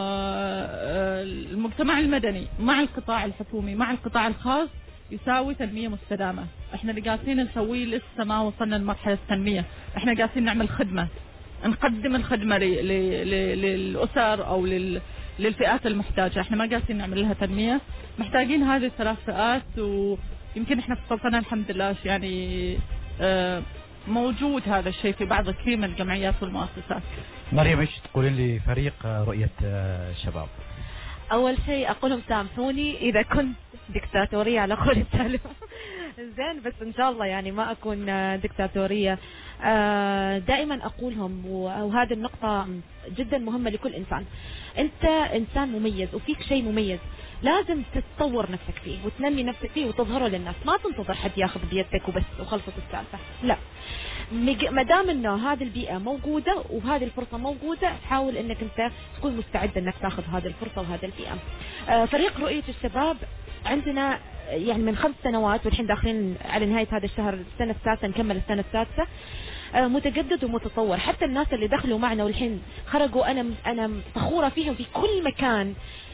المجتمع المدني مع القطاع الحكومي مع القطاع الخاص يساوي تنمية مستدامة. إحنا اللي قاعدين نسويه لسه ما وصلنا لمرحلة التنمية، إحنا قاعدين نعمل خدمة، نقدم الخدمة ل... ل... ل... للأسر أو لل للفئات المحتاجة، احنا ما قاعدين نعمل لها تنمية. محتاجين هذه الثلاث فئات، ويمكن احنا في السلطنة الحمد لله يعني موجود هذا الشيء في بعض كثير من الجمعيات والمؤسسات. مريم، ايش تقولين لي فريق رؤية الشباب؟ اول شيء اقولهم سامحوني اذا كنت دكتاتورية على قول السالم زين، بس ان شاء الله يعني ما اكون دكتاتورية. دائما اقولهم، وهذه النقطة جدا مهمة لكل انسان، انت انسان مميز وفيك شيء مميز، لازم تتطور نفسك فيه وتنمي نفسك فيه وتظهره للناس، ما تنتظر حد ياخذ بيدك وبس وخلصت السالفة. لا، ما دام انه هذه البيئة موجودة وهذه الفرصة موجودة، حاول انك انت تكون مستعد انك تاخذ هذه الفرصة وهذه البيئة. فريق رؤية الشباب عندنا يعني من خمس سنوات، والحين داخلين على نهاية هذا الشهر السنة السادسة، نكمل السنة السادسة، متجدد ومتطور. حتى الناس اللي دخلوا معنا والحين خرجوا، أنا أنا فخورة فيهم في كل مكان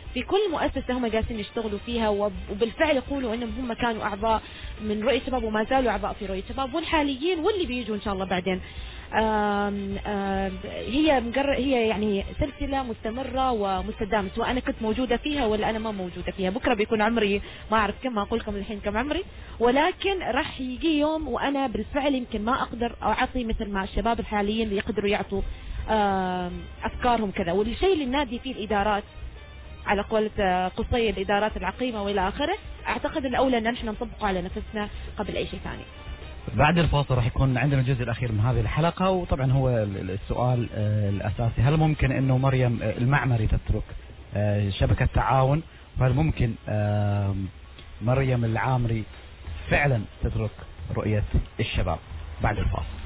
في كل مؤسسة هم جالسين يشتغلوا فيها، وبالفعل يقولوا انهم هم كانوا اعضاء من رؤية شباب وما زالوا اعضاء في رؤية شباب، والحاليين واللي بيجوا ان شاء الله بعدين. آم آم هي مقرر هي يعني سلسلة مستمرة ومستدامة، سواء أنا كنت موجودة فيها ولا أنا ما موجودة فيها. بكرة بيكون عمري ما أعرف كم، ما أقول لكم الحين كم عمري، ولكن راح يجي يوم وأنا بالفعل يمكن ما أقدر أعطي مثل ما الشباب الحاليين اللي يقدروا يعطوا أفكارهم كذا. والشيء اللي نادي فيه الإدارات على قولة قصي الإدارات العقيمة وإلى آخره، أعتقد الأولى أن نحن نطبقه على نفسنا قبل أي شيء ثاني. بعد الفاصل راح يكون عندنا الجزء الأخير من هذه الحلقة، وطبعا هو السؤال الأساسي: هل ممكن أنه مريم المعمري تترك شبكة تعاون؟ وهل ممكن مريم العامري فعلا تترك رؤية الشباب؟ بعد الفاصل.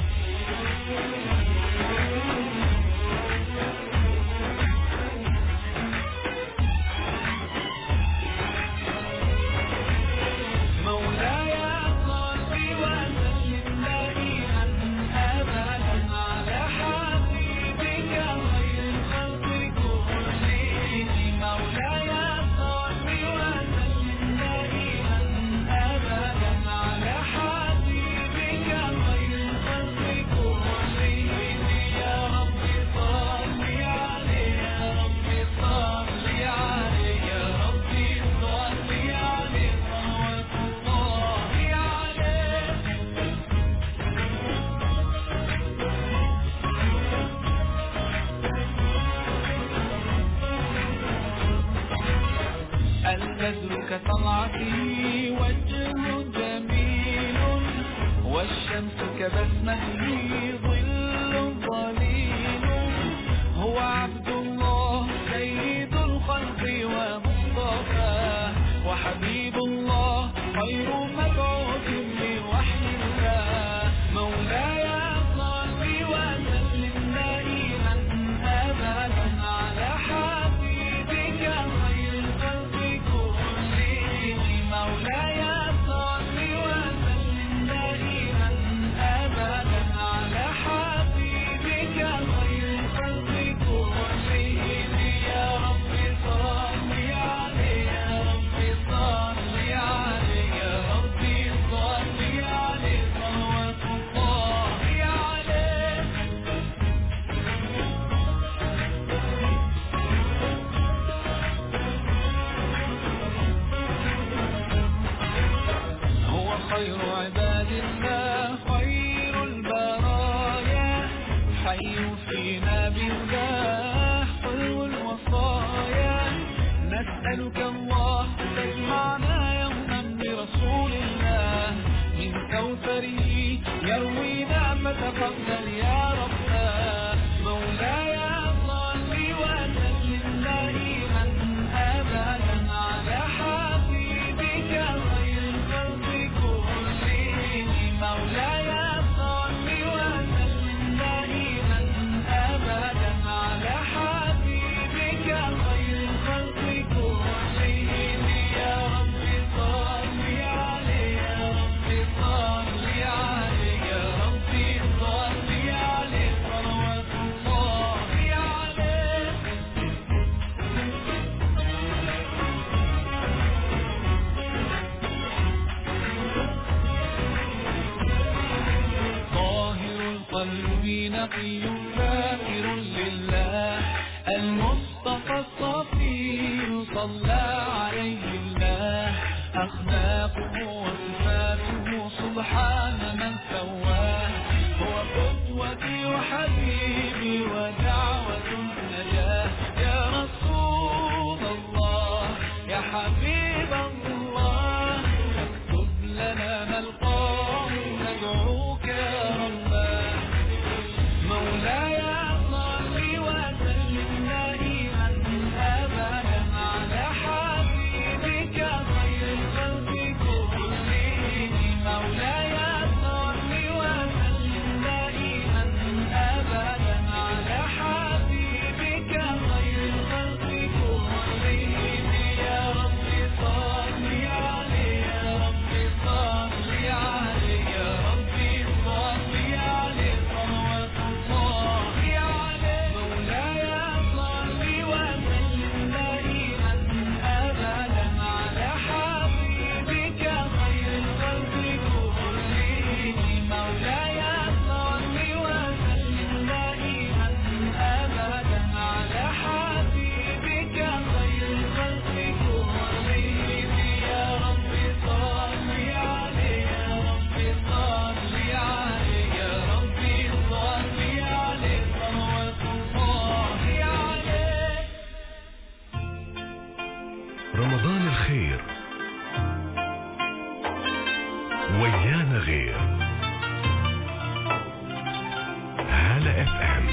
كطلعته وجه جميل، والشمس كبسمته ظل ظليل. هو عبد الله سيد الخلق ومصطفى، وحبيب الله خير مبعوث لوحي الله. مولاي صل وسلم دائما ابدا على حبيبك خير الخلق كلهم. مولاي صل وسلم دائما ابدا على حبيبك خير الخلق كلهم. يا رب صل عليه، يا رب صل عليه، يا رب صل عليه صلوات الله عليه. هو خير عباد الله خير البرايا، حي فينا بالله حلو الوصايا. نسألك الله تجمعنا يوما برسول الله، من كوثره يروينا فتقبل يا ربنا. مولاي صل وسلم دائما ابدا على حبيبك خير الخلق كلهم. مولاي صل وسلم دائما ابدا على حبيبك خير الخلق كلهم. يا رب صل عليه، يا رب صل عليه، يا رب صل عليه صلوات الله عليه. طاهر القلب نقي ذاكر لله، المصطفى الصفي صلى عليه الله. أخلاقه وصفاته سبحان من سواه، هو قدوتي وحبيبي ودعوة النجاة. يا رسول الله يا حبيب الله، اكتب لنا نلقاه ندعوك يا رباه. مولاي صل وسلم دائما ابدا على حبيبك خير الخلق كلهم. مولاي الخير ويانا غير. هلا اف ام.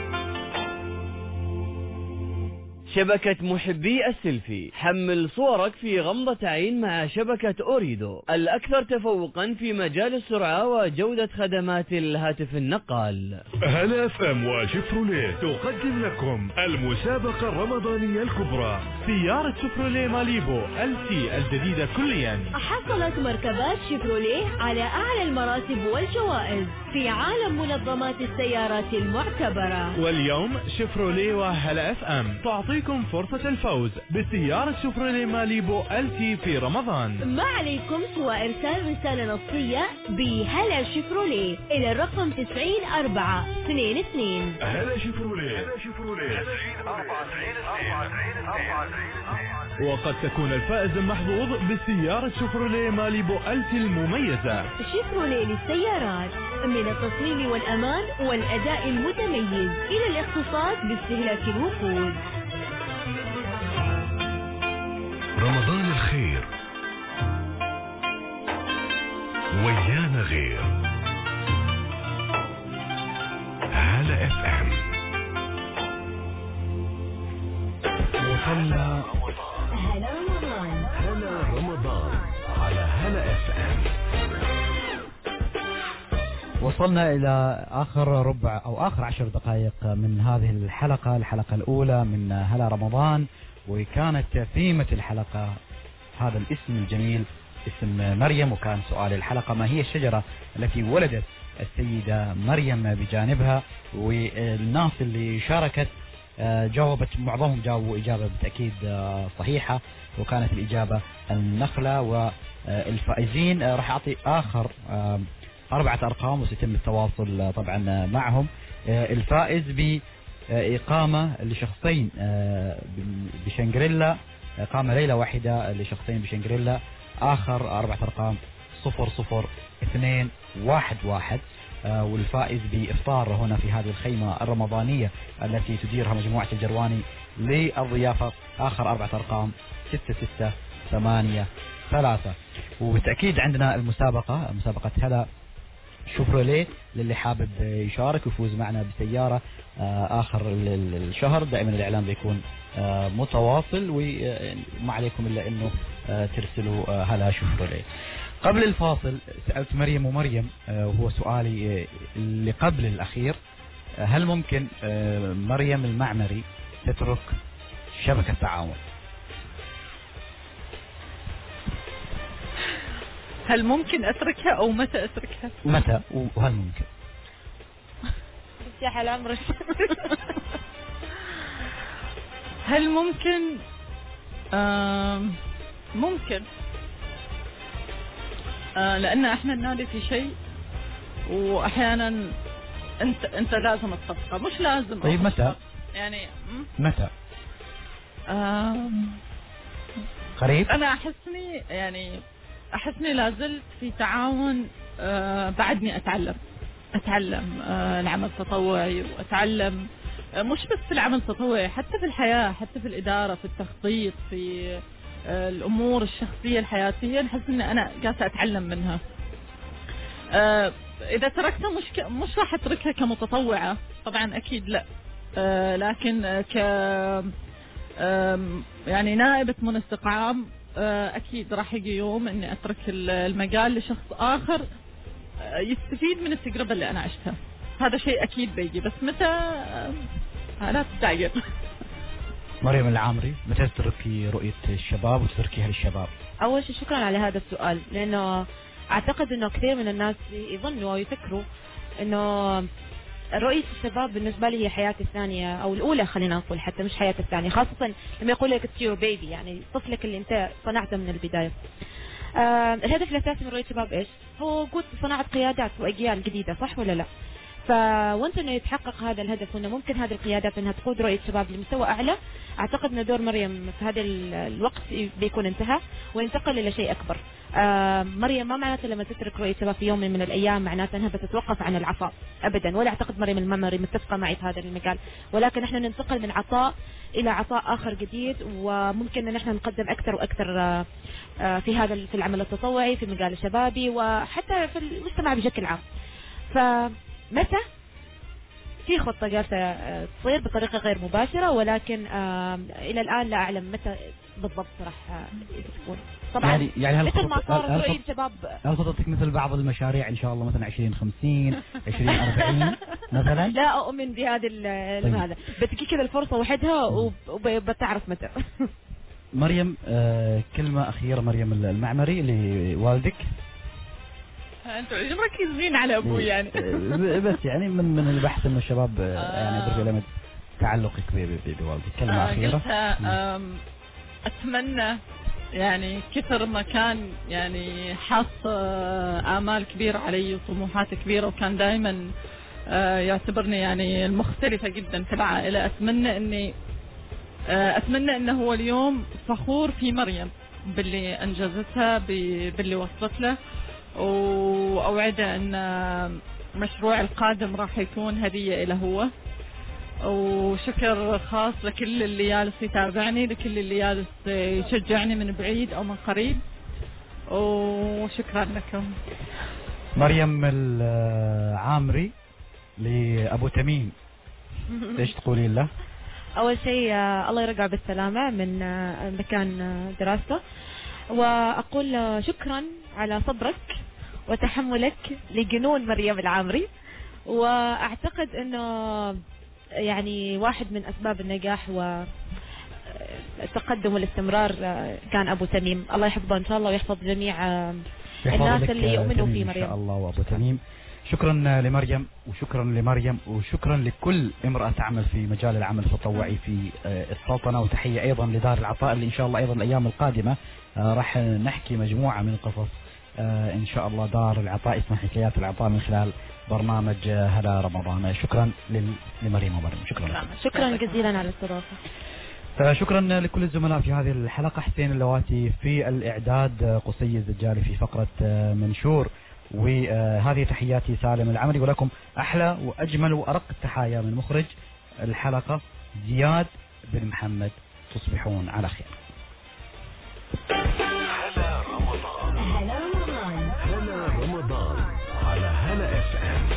شبكة محبي السيلفي، حمل صورك في غمضة عين مع شبكة أوريدو الأكثر تفوقا في مجال السرعة وجودة خدمات الهاتف النقال. هلا اف ام وشيفروليه تقدم لكم المسابقة الرمضانية الكبرى. سيارة شيفروليه ماليبو ال تي الجديدة كليا حصلت مركبات شيفروليه على أعلى المراتب والجوائز في عالم منظمات السيارات المعتبرة. واليوم شيفروليه وهلا اف ام تعطيكم فرصة الفوز بسيارة شيفروليه ماليبو ال تي في رمضان. ما عليكم سوى إرسال رسالة نصية بهلا شيفروليه إلى الرقم تسعين أربعة اثنين اثنين. هلا شيفروليه. وقد تكون الفائز المحظوظ بسيارة شيفروليه ماليبو ال تي المميزة. شيفروليه للسيارات، من التصميم والأمان والأداء المتميز إلى الاختصاص باستهلاك الوقود. رمضان الخير ويانا غير. هلا اف ام. وصلنا هلا رمضان. هلا رمضان على هلا اف ام. وصلنا إلى آخر ربع أو آخر عشر دقائق من هذه الحلقة، الحلقة الأولى من هلا رمضان. وكانت ثيمة الحلقة هذا الاسم الجميل، اسم مريم. وكان سؤال الحلقة: ما هي الشجرة التي ولدت السيدة مريم بجانبها؟ والناس اللي شاركت جاوبت، معظمهم جاوبوا إجابة بالتأكيد صحيحة، وكانت الإجابة النخلة. والفائزين راح أعطي آخر أربعة أرقام وسيتم التواصل طبعا معهم. الفائز بإقامة لشخصين بشنغريلا، إقامة ليلة واحدة لشخصين بشنغريلا، آخر أربعة أرقام صفر صفر اثنين واحد واحد. والفائز بإفطار هنا في هذه الخيمة الرمضانية التي تديرها مجموعة الجرواني للضيافة، آخر أربعة أرقام ستة ستة ثمانية ثلاثة. وبالتأكيد عندنا المسابقة، مسابقة هلا شيفروليه، للي حابب يشارك ويفوز معنا بسيارة آخر الشهر. دائما الإعلان بيكون متواصل، وما عليكم إلا أنه ترسلوا هلا شيفروليه. قبل الفاصل سألت مريم ومريم، وهو سؤالي اللي قبل الأخير: هل ممكن مريم المعمري تترك شبكة تعاون؟ هل ممكن أتركها أو متى أتركها؟ متى وهل ممكن؟ يا حال عمرك. هل ممكن؟ آه ممكن، آه لأن احنا ننادي في شيء وأحيانا أنت أنت لازم تطبقه، مش لازم. طيب متى؟ يعني متى؟ آه قريب؟ أنا أحسني يعني أحسني لازلت في تعاون. آه بعدني أتعلم أتعلم آه العمل التطوعي، وأتعلم آه مش بس في العمل التطوعي، حتى في الحياة، حتى في الإدارة، في التخطيط، في آه الأمور الشخصية الحياتية. نحس إن أنا قاعدة أتعلم منها. آه إذا تركتها مش ك... مش راح أتركها كمتطوعة طبعا، أكيد لا. آه لكن آه ك آه يعني نائبة منى استقعام، أكيد راح يجي يوم إني أترك المجال لشخص آخر يستفيد من التجربة اللي أنا عشتها. هذا شيء أكيد بيجي، بس متى لا تستعجل. مريم العامري، متى تتركي رؤية الشباب وتتركيها للشباب؟ أول شيء شكرا على هذا السؤال، لأنه أعتقد إنه كثير من الناس يظنوا ويفكروا إنه رؤية الشباب بالنسبة لي هي حياتي الثانية أو الأولى، خلينا نقول، حتى مش حياتي الثانية، خاصة لما يقول لك it's your baby، يعني طفلك اللي أنت صنعته من البداية. آه الهدف الأساسي من رؤية الشباب إيش؟ هو وجود صناعة قيادات وأجيال جديدة، صح ولا لا؟ فوانت انه يتحقق هذا الهدف وانه ممكن هذه القيادات انها تقود رؤية شباب لمستوى اعلى، اعتقد ان دور مريم في هذا الوقت بيكون انتهى وينتقل الى شيء اكبر. آه مريم ما معناته لما تترك رؤية شباب في يوم من الايام معناته انها بتتوقف عن العطاء ابدا، ولا اعتقد مريم المعمري متفقة معي في هذا المجال، ولكن احنا ننتقل من عطاء الى عطاء اخر جديد، وممكن ان احنا نقدم اكثر واكثر آه آه في هذا في العمل التطوعي في المجال الشبابي وحتى في المجتمع بشكل عام. فمتى في خطة جالسة تصير بطريقة غير مباشرة، ولكن إلى الآن لا أعلم متى بالضبط راح تكون. طبعا يعني يعني مثل ما صار رؤية شباب، هل خطتك مثل بعض المشاريع إن شاء الله مثلا عشرين خمسين عشرين أربعين مثلا؟ لا أؤمن بهذا هذا، بتجي كذا الفرصة وحدها وبتعرف متى. مريم آه كلمة أخيرة مريم المعمري لوالدك. انتوا مركزين على ابوي يعني. بس يعني من من البحث انه الشباب يعني يدركوا لمد تعلقك بوالدك، كلمه اخيره. اتمنى يعني كثر ما كان يعني حاط امال كبيره علي وطموحات كبيره، وكان دائما يعتبرني يعني المختلفه جدا في العائله. اتمنى اني اتمنى انه هو اليوم فخور في مريم باللي انجزتها باللي وصلت له، وأوعده أن مشروع القادم راح يكون هدية إلى هو. وشكر خاص لكل اللي جالس يتابعني، لكل اللي جالس يشجعني من بعيد أو من قريب، وشكرا لكم. مريم العامري لأبو تميم، إيش تقولين له؟ أول شيء الله يرجع بالسلامة من مكان دراسته، وأقول شكرا على صبرك وتحملك لجنون مريم العامري، وأعتقد أنه يعني واحد من أسباب النجاح والتقدم والاستمرار كان أبو تميم. الله يحفظه إن شاء الله ويحفظ جميع الناس اللي يؤمنوا في مريم إن شاء الله. وأبو تميم شكرا لمريم، وشكرا لمريم، وشكرا لكل امرأة تعمل في مجال العمل التطوعي في السلطنة، وتحية أيضا لدار العطاء اللي إن شاء الله أيضا الأيام القادمة راح نحكي مجموعة من القصص إن شاء الله. دار العطاء اسمها حكايات العطاء من خلال برنامج هلا رمضان. شكرا لمريم ومريم، شكرا لكم. شكرا جزيلا على الاستضافة. شكرا لكل الزملاء في هذه الحلقة، حسين اللواتي في الإعداد، قصي الزجالي في فقرة منشور، وهذه تحياتي سالم العمري، ولكم أحلى وأجمل وأرق التحايا من مخرج الحلقة زياد بن محمد. تصبحون على خير. هلا رمضان، هلا رمضان، هلا رمضان على هلا اف ام.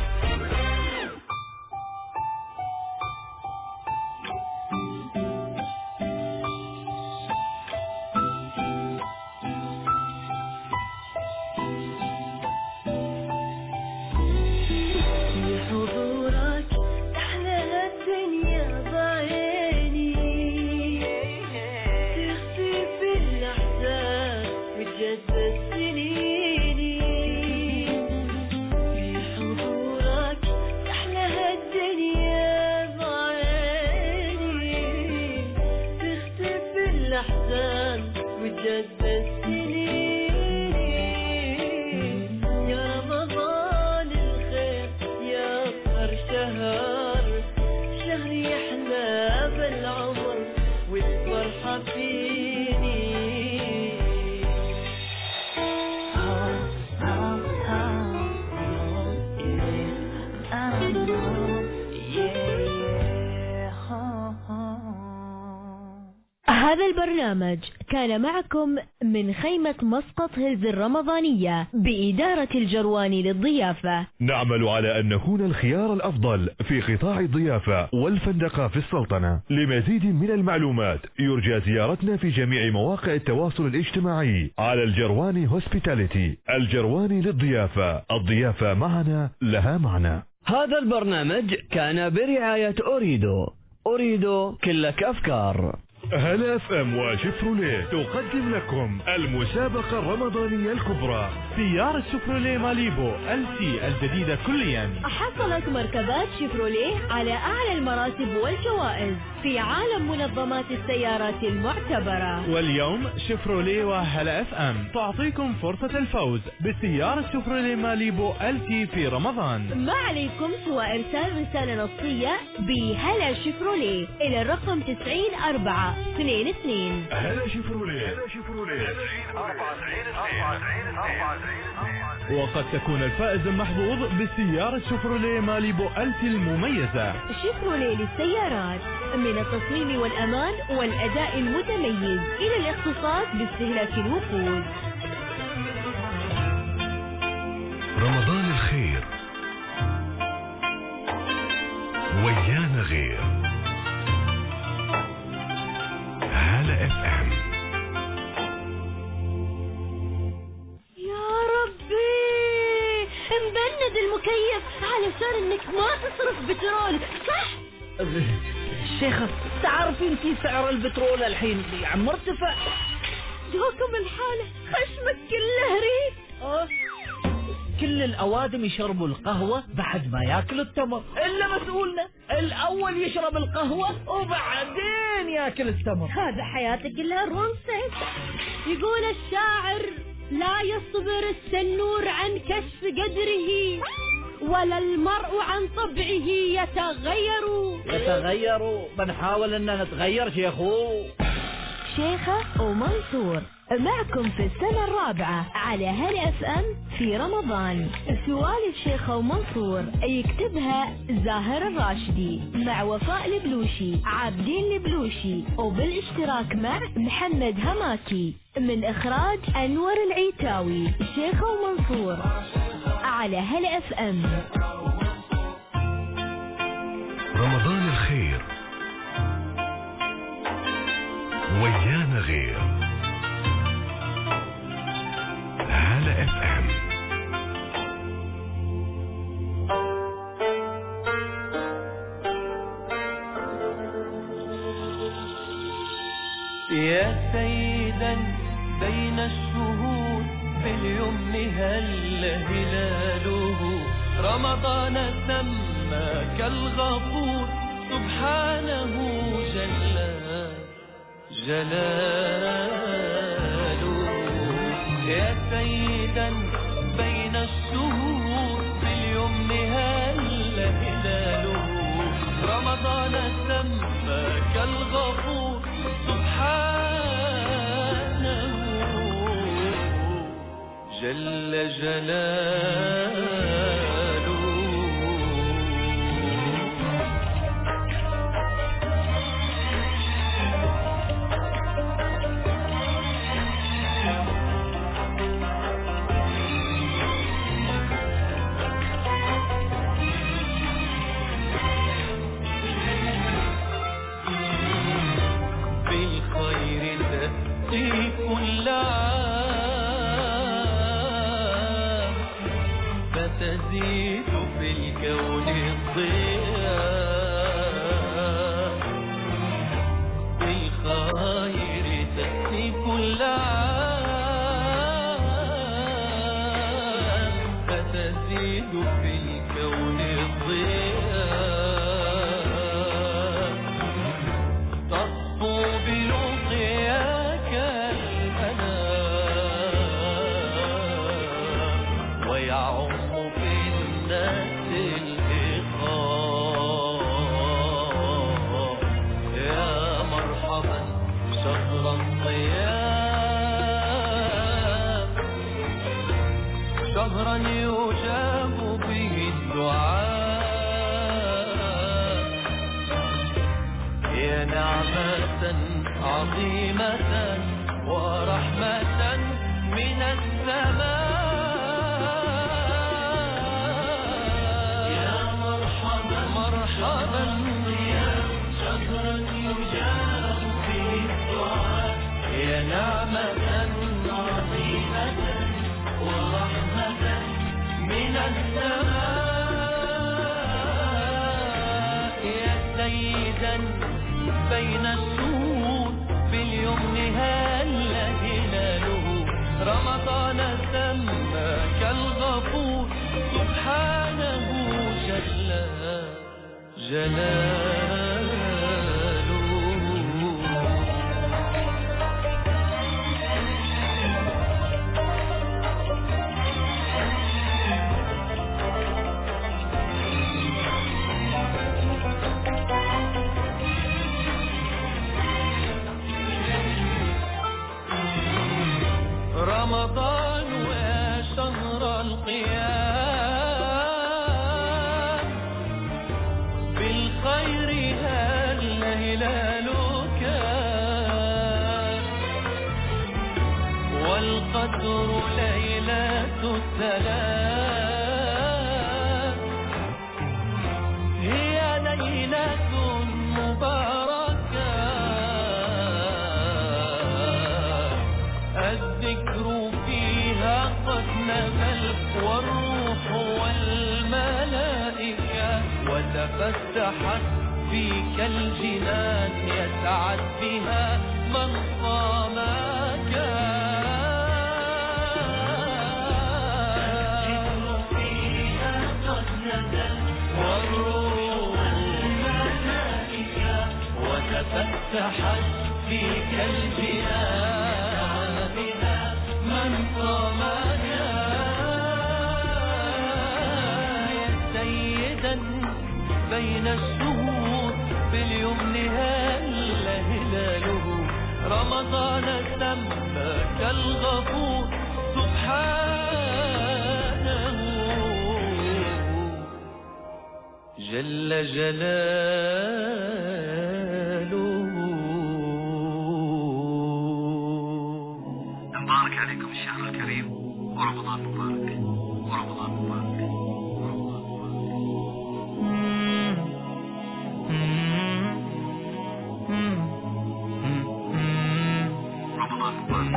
هذا البرنامج كان معكم من خيمة مسقط هيلز الرمضانية بإدارة الجرواني للضيافة. نعمل على أن نكون الخيار الأفضل في قطاع الضيافة والفندقة في السلطنة. لمزيد من المعلومات يرجى زيارتنا في جميع مواقع التواصل الاجتماعي على الجرواني هوسبيتاليتي. الجرواني للضيافة، الضيافة معنا لها معنى. هذا البرنامج كان برعاية أوريدو. أوريدو كلك أفكار. هلا اف ام وشيفروليه تقدم لكم المسابقة الرمضانية الكبرى. سيارة شيفروليه ماليبو ال سي الجديدة كليا حصلت مركبات شيفروليه على أعلى المراتب والجوائز في عالم منظمات السيارات المعتبرة. واليوم شيفروليه وهلا اف ام تعطيكم فرصة الفوز بسيارة شيفروليه ماليبو ال سي في رمضان. ما عليكم سوى إرسال رسالة نصية بهلا شيفروليه إلى الرقم تسعين أربعة اثنين اثنين. هلا شيفروليه هلا شيفروليه وقد تكون الفائز المحظوظ بسيارة شيفروليه ماليبو ال سي المميزة. شيفروليه للسيارات، من التصميم والأمان والأداء المتميز إلى الاختصاص باستهلاك الوقود. رمضان الخير ويانا غير. هلا اف ام. يا ربي مبند المكيف علشان انك ما تصرف بترول، صح؟ شيخة تعرفي انتي سعر البترول الحين عم مرتفع. دوكم الحالة خشمك كله ريق. أه؟ كل الأوادم يشربوا القهوة بعد ما ياكلوا التمر، إلا مسؤولنا الأول يشرب القهوة وبعدين ياكل التمر. هذا حياتك كلها رونسيس. يقول الشاعر: لا يصبر السنور عن كشف قدره ولا المرء عن طبعه يتغير. يتغيروا بنحاول ان نتغير شيخو. شيخة ومنصور معكم في السنة الرابعة على هلا اف ام في رمضان. سؤال الشيخة ومنصور يكتبها زاهر الراشدي مع وفاء البلوشي عابدين البلوشي وبالاشتراك مع محمد هماكي، من اخراج انور العيتاوي. شيخة ومنصور على هلا اف ام. رمضان الخير ويانا غير. هلا اف ام. يا سيدا بين الشهور في اليوم هل هلاله، رمضان سماك الغفور سبحانه جل جلاله. يا سيدا بين الشهور في اليوم هل هلاله، رمضان سماك الغفور سبحانه جل جلاله. بالخير تأتي كل عام، فتزيد في الكون الضياء. بالخير تأتي كل عام، فتزيد في الكون الضياء. تصفو بلقياك الأنام، ويعم في الناس الإخاء. يا مرحبا شهر الصيام، شهرا يجاب به الدعاء. يا نعمة عظيمة ورحمة من السماء. يا مرحبا مرحبا يا شهرا يجاب به الدعاء. يا نعمة عظيمة ورحمة من السماء. يا سيدا بين السور يمنها هلاله رمضان سماك الغفور سبحانه جل جلاله. رمضان وشهر القيام بالخير هل هلالك والقدر ليلة السلام هي ليلة مباركة الذكر فيها قد نزل والروح والملائكة وتفتحت فيك الجنان يسعد بها من صامك. الذكر فيها قد نزل والروح والملائكة وتفتحت فيك الجنان من صامك يا سيدا بين الشهور باليمن هل هلاله رمضان سماك الغفور سبحانه جل جلاله. مبارك عليكم الشهر الكريم ورمضان مبارك ورمضان مبارك ورمضان مبارك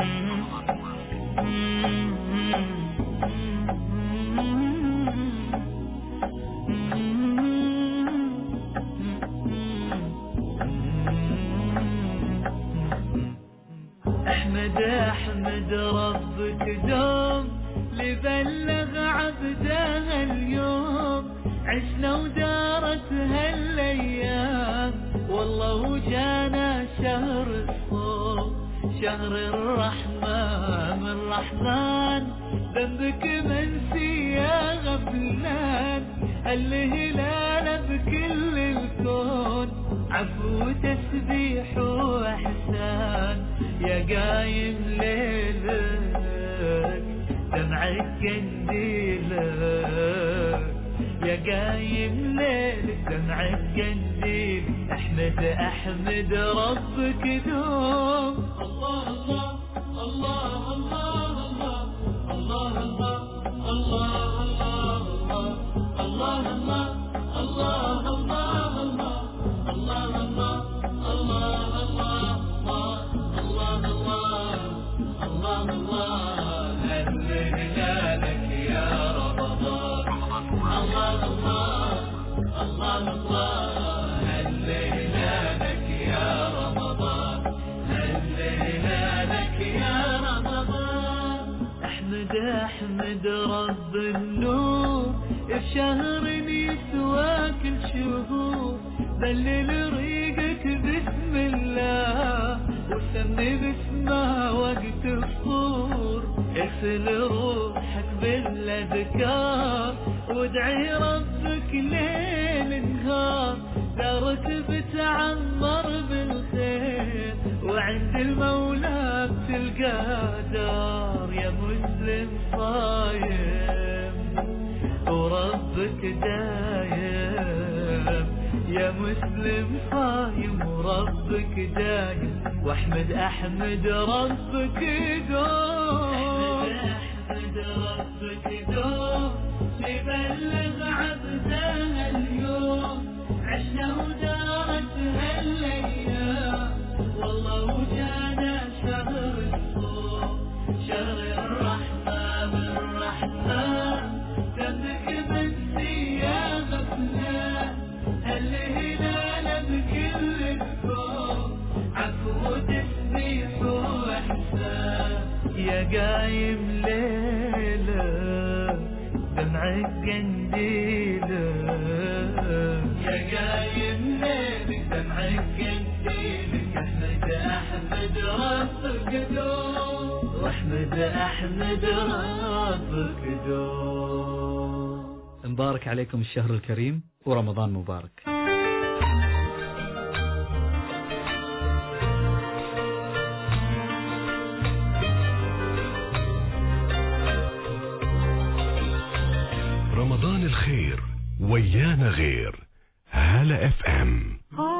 احمد احمد ربك دوم لبلغ عبدها اليوم عشنا ودارت هالايام والله وجانا شهر الصوم شهر الرحمة من رحمن ذنبك منسي يا غفلان الهلال بكل الكون عفو وتسبيح واحسان يا قايم ليلك دمعك قنديلك يا قايم ليلك دمعك قنديل احمد احمد ربك دوم. الله الله الله الله الله الله الله الله الله الله الله الله الله هل هلالك يا رمضان الله الله الله الله هل هلالك يا رمضان هل هلالك يا رمضان. احمد احمد رب النور بشهر يسوى كل شهور بلل ريقك بسم الله وسمي باسمه وقت الصور اغسل روحك بالاذكار وادعي ربك ليل نهار دارك بتعمر بالخير وعند المولى بتلقى دار يا مسلم صايم وربك دايم يا مسلم صايم وربك دايم واحمد احمد ربك دوم احمد ربك دوم لبلغ عبدها اليوم عشنا ودارت هالايام والله وجانا شهر الصوم شهر الرحمة من رحمة دمك منسي يا غفلان الهلال بكل الكون عفو تسبيح قايم ليلة دمعك قنديلة يا قايم ليلة دمعك قنديلة احمد احمد ربك دوم واحمد احمد ربك دوم. مبارك عليكم الشهر الكريم ورمضان مبارك. رمضان الخير ويانا غير. هلا اف ام.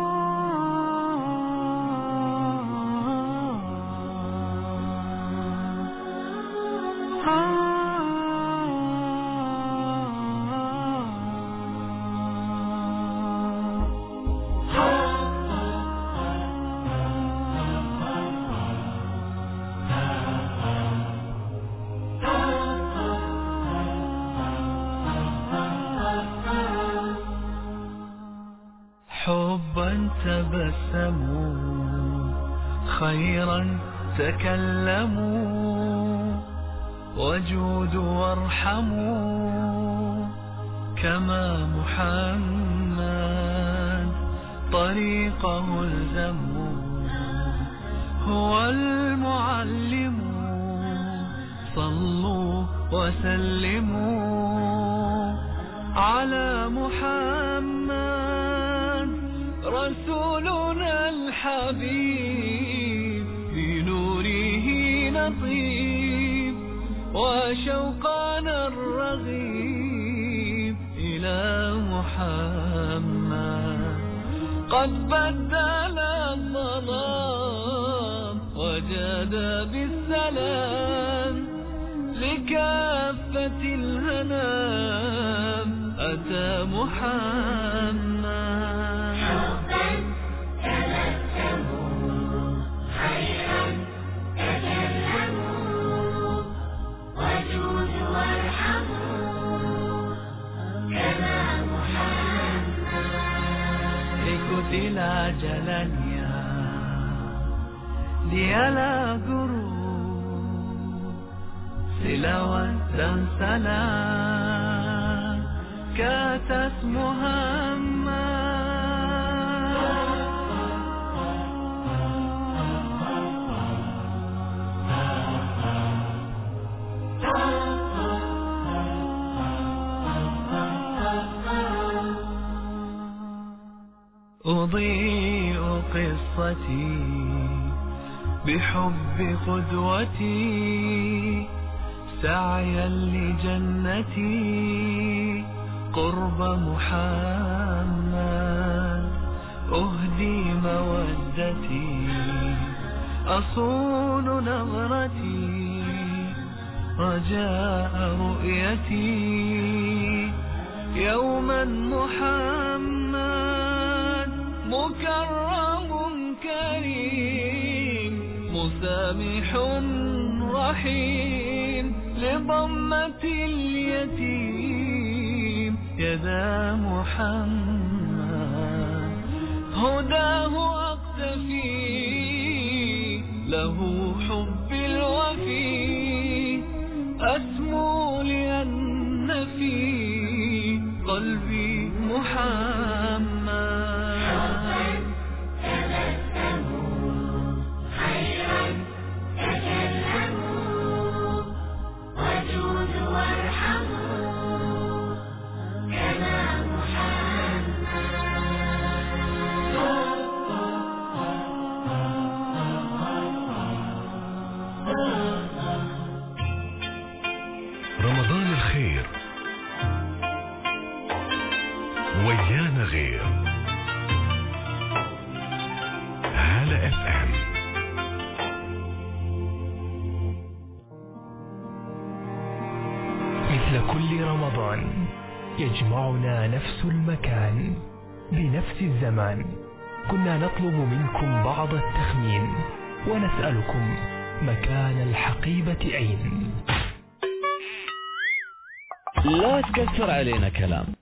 حبا تبسموا خيرا تكلموا وجود وارحموا كما محمد طريقه الزموا هو المعلم صلوا وسلموا على محمد رسولنا الحبيب بنوره نطيب وشوقنا الرغيب إلى محمد قد بدل الظلام وجاد بالسلام لكافة الهنام أتى محمد لا جلنيا ليلا قرو سلوة سلام كاتت أضيء قصتي بحب قدوتي سعيا لجنتي قرب محمد أهدي مودتي أصون نظرتي رجاء رؤيتي يوما محمد مكرم كريم مسامح رحيم لضمة اليتيم يدا محمد هداه أقتفي له حب الوفي أسمو لأن في قلبي محمد رمضان الخير ويانا غير. هلا اف ام. مثل كل رمضان يجمعنا نفس المكان بنفس الزمان. كنا نطلب منكم بعض التخمين ونسألكم مكان الحقيبة أين. لا تكثر علينا كلام.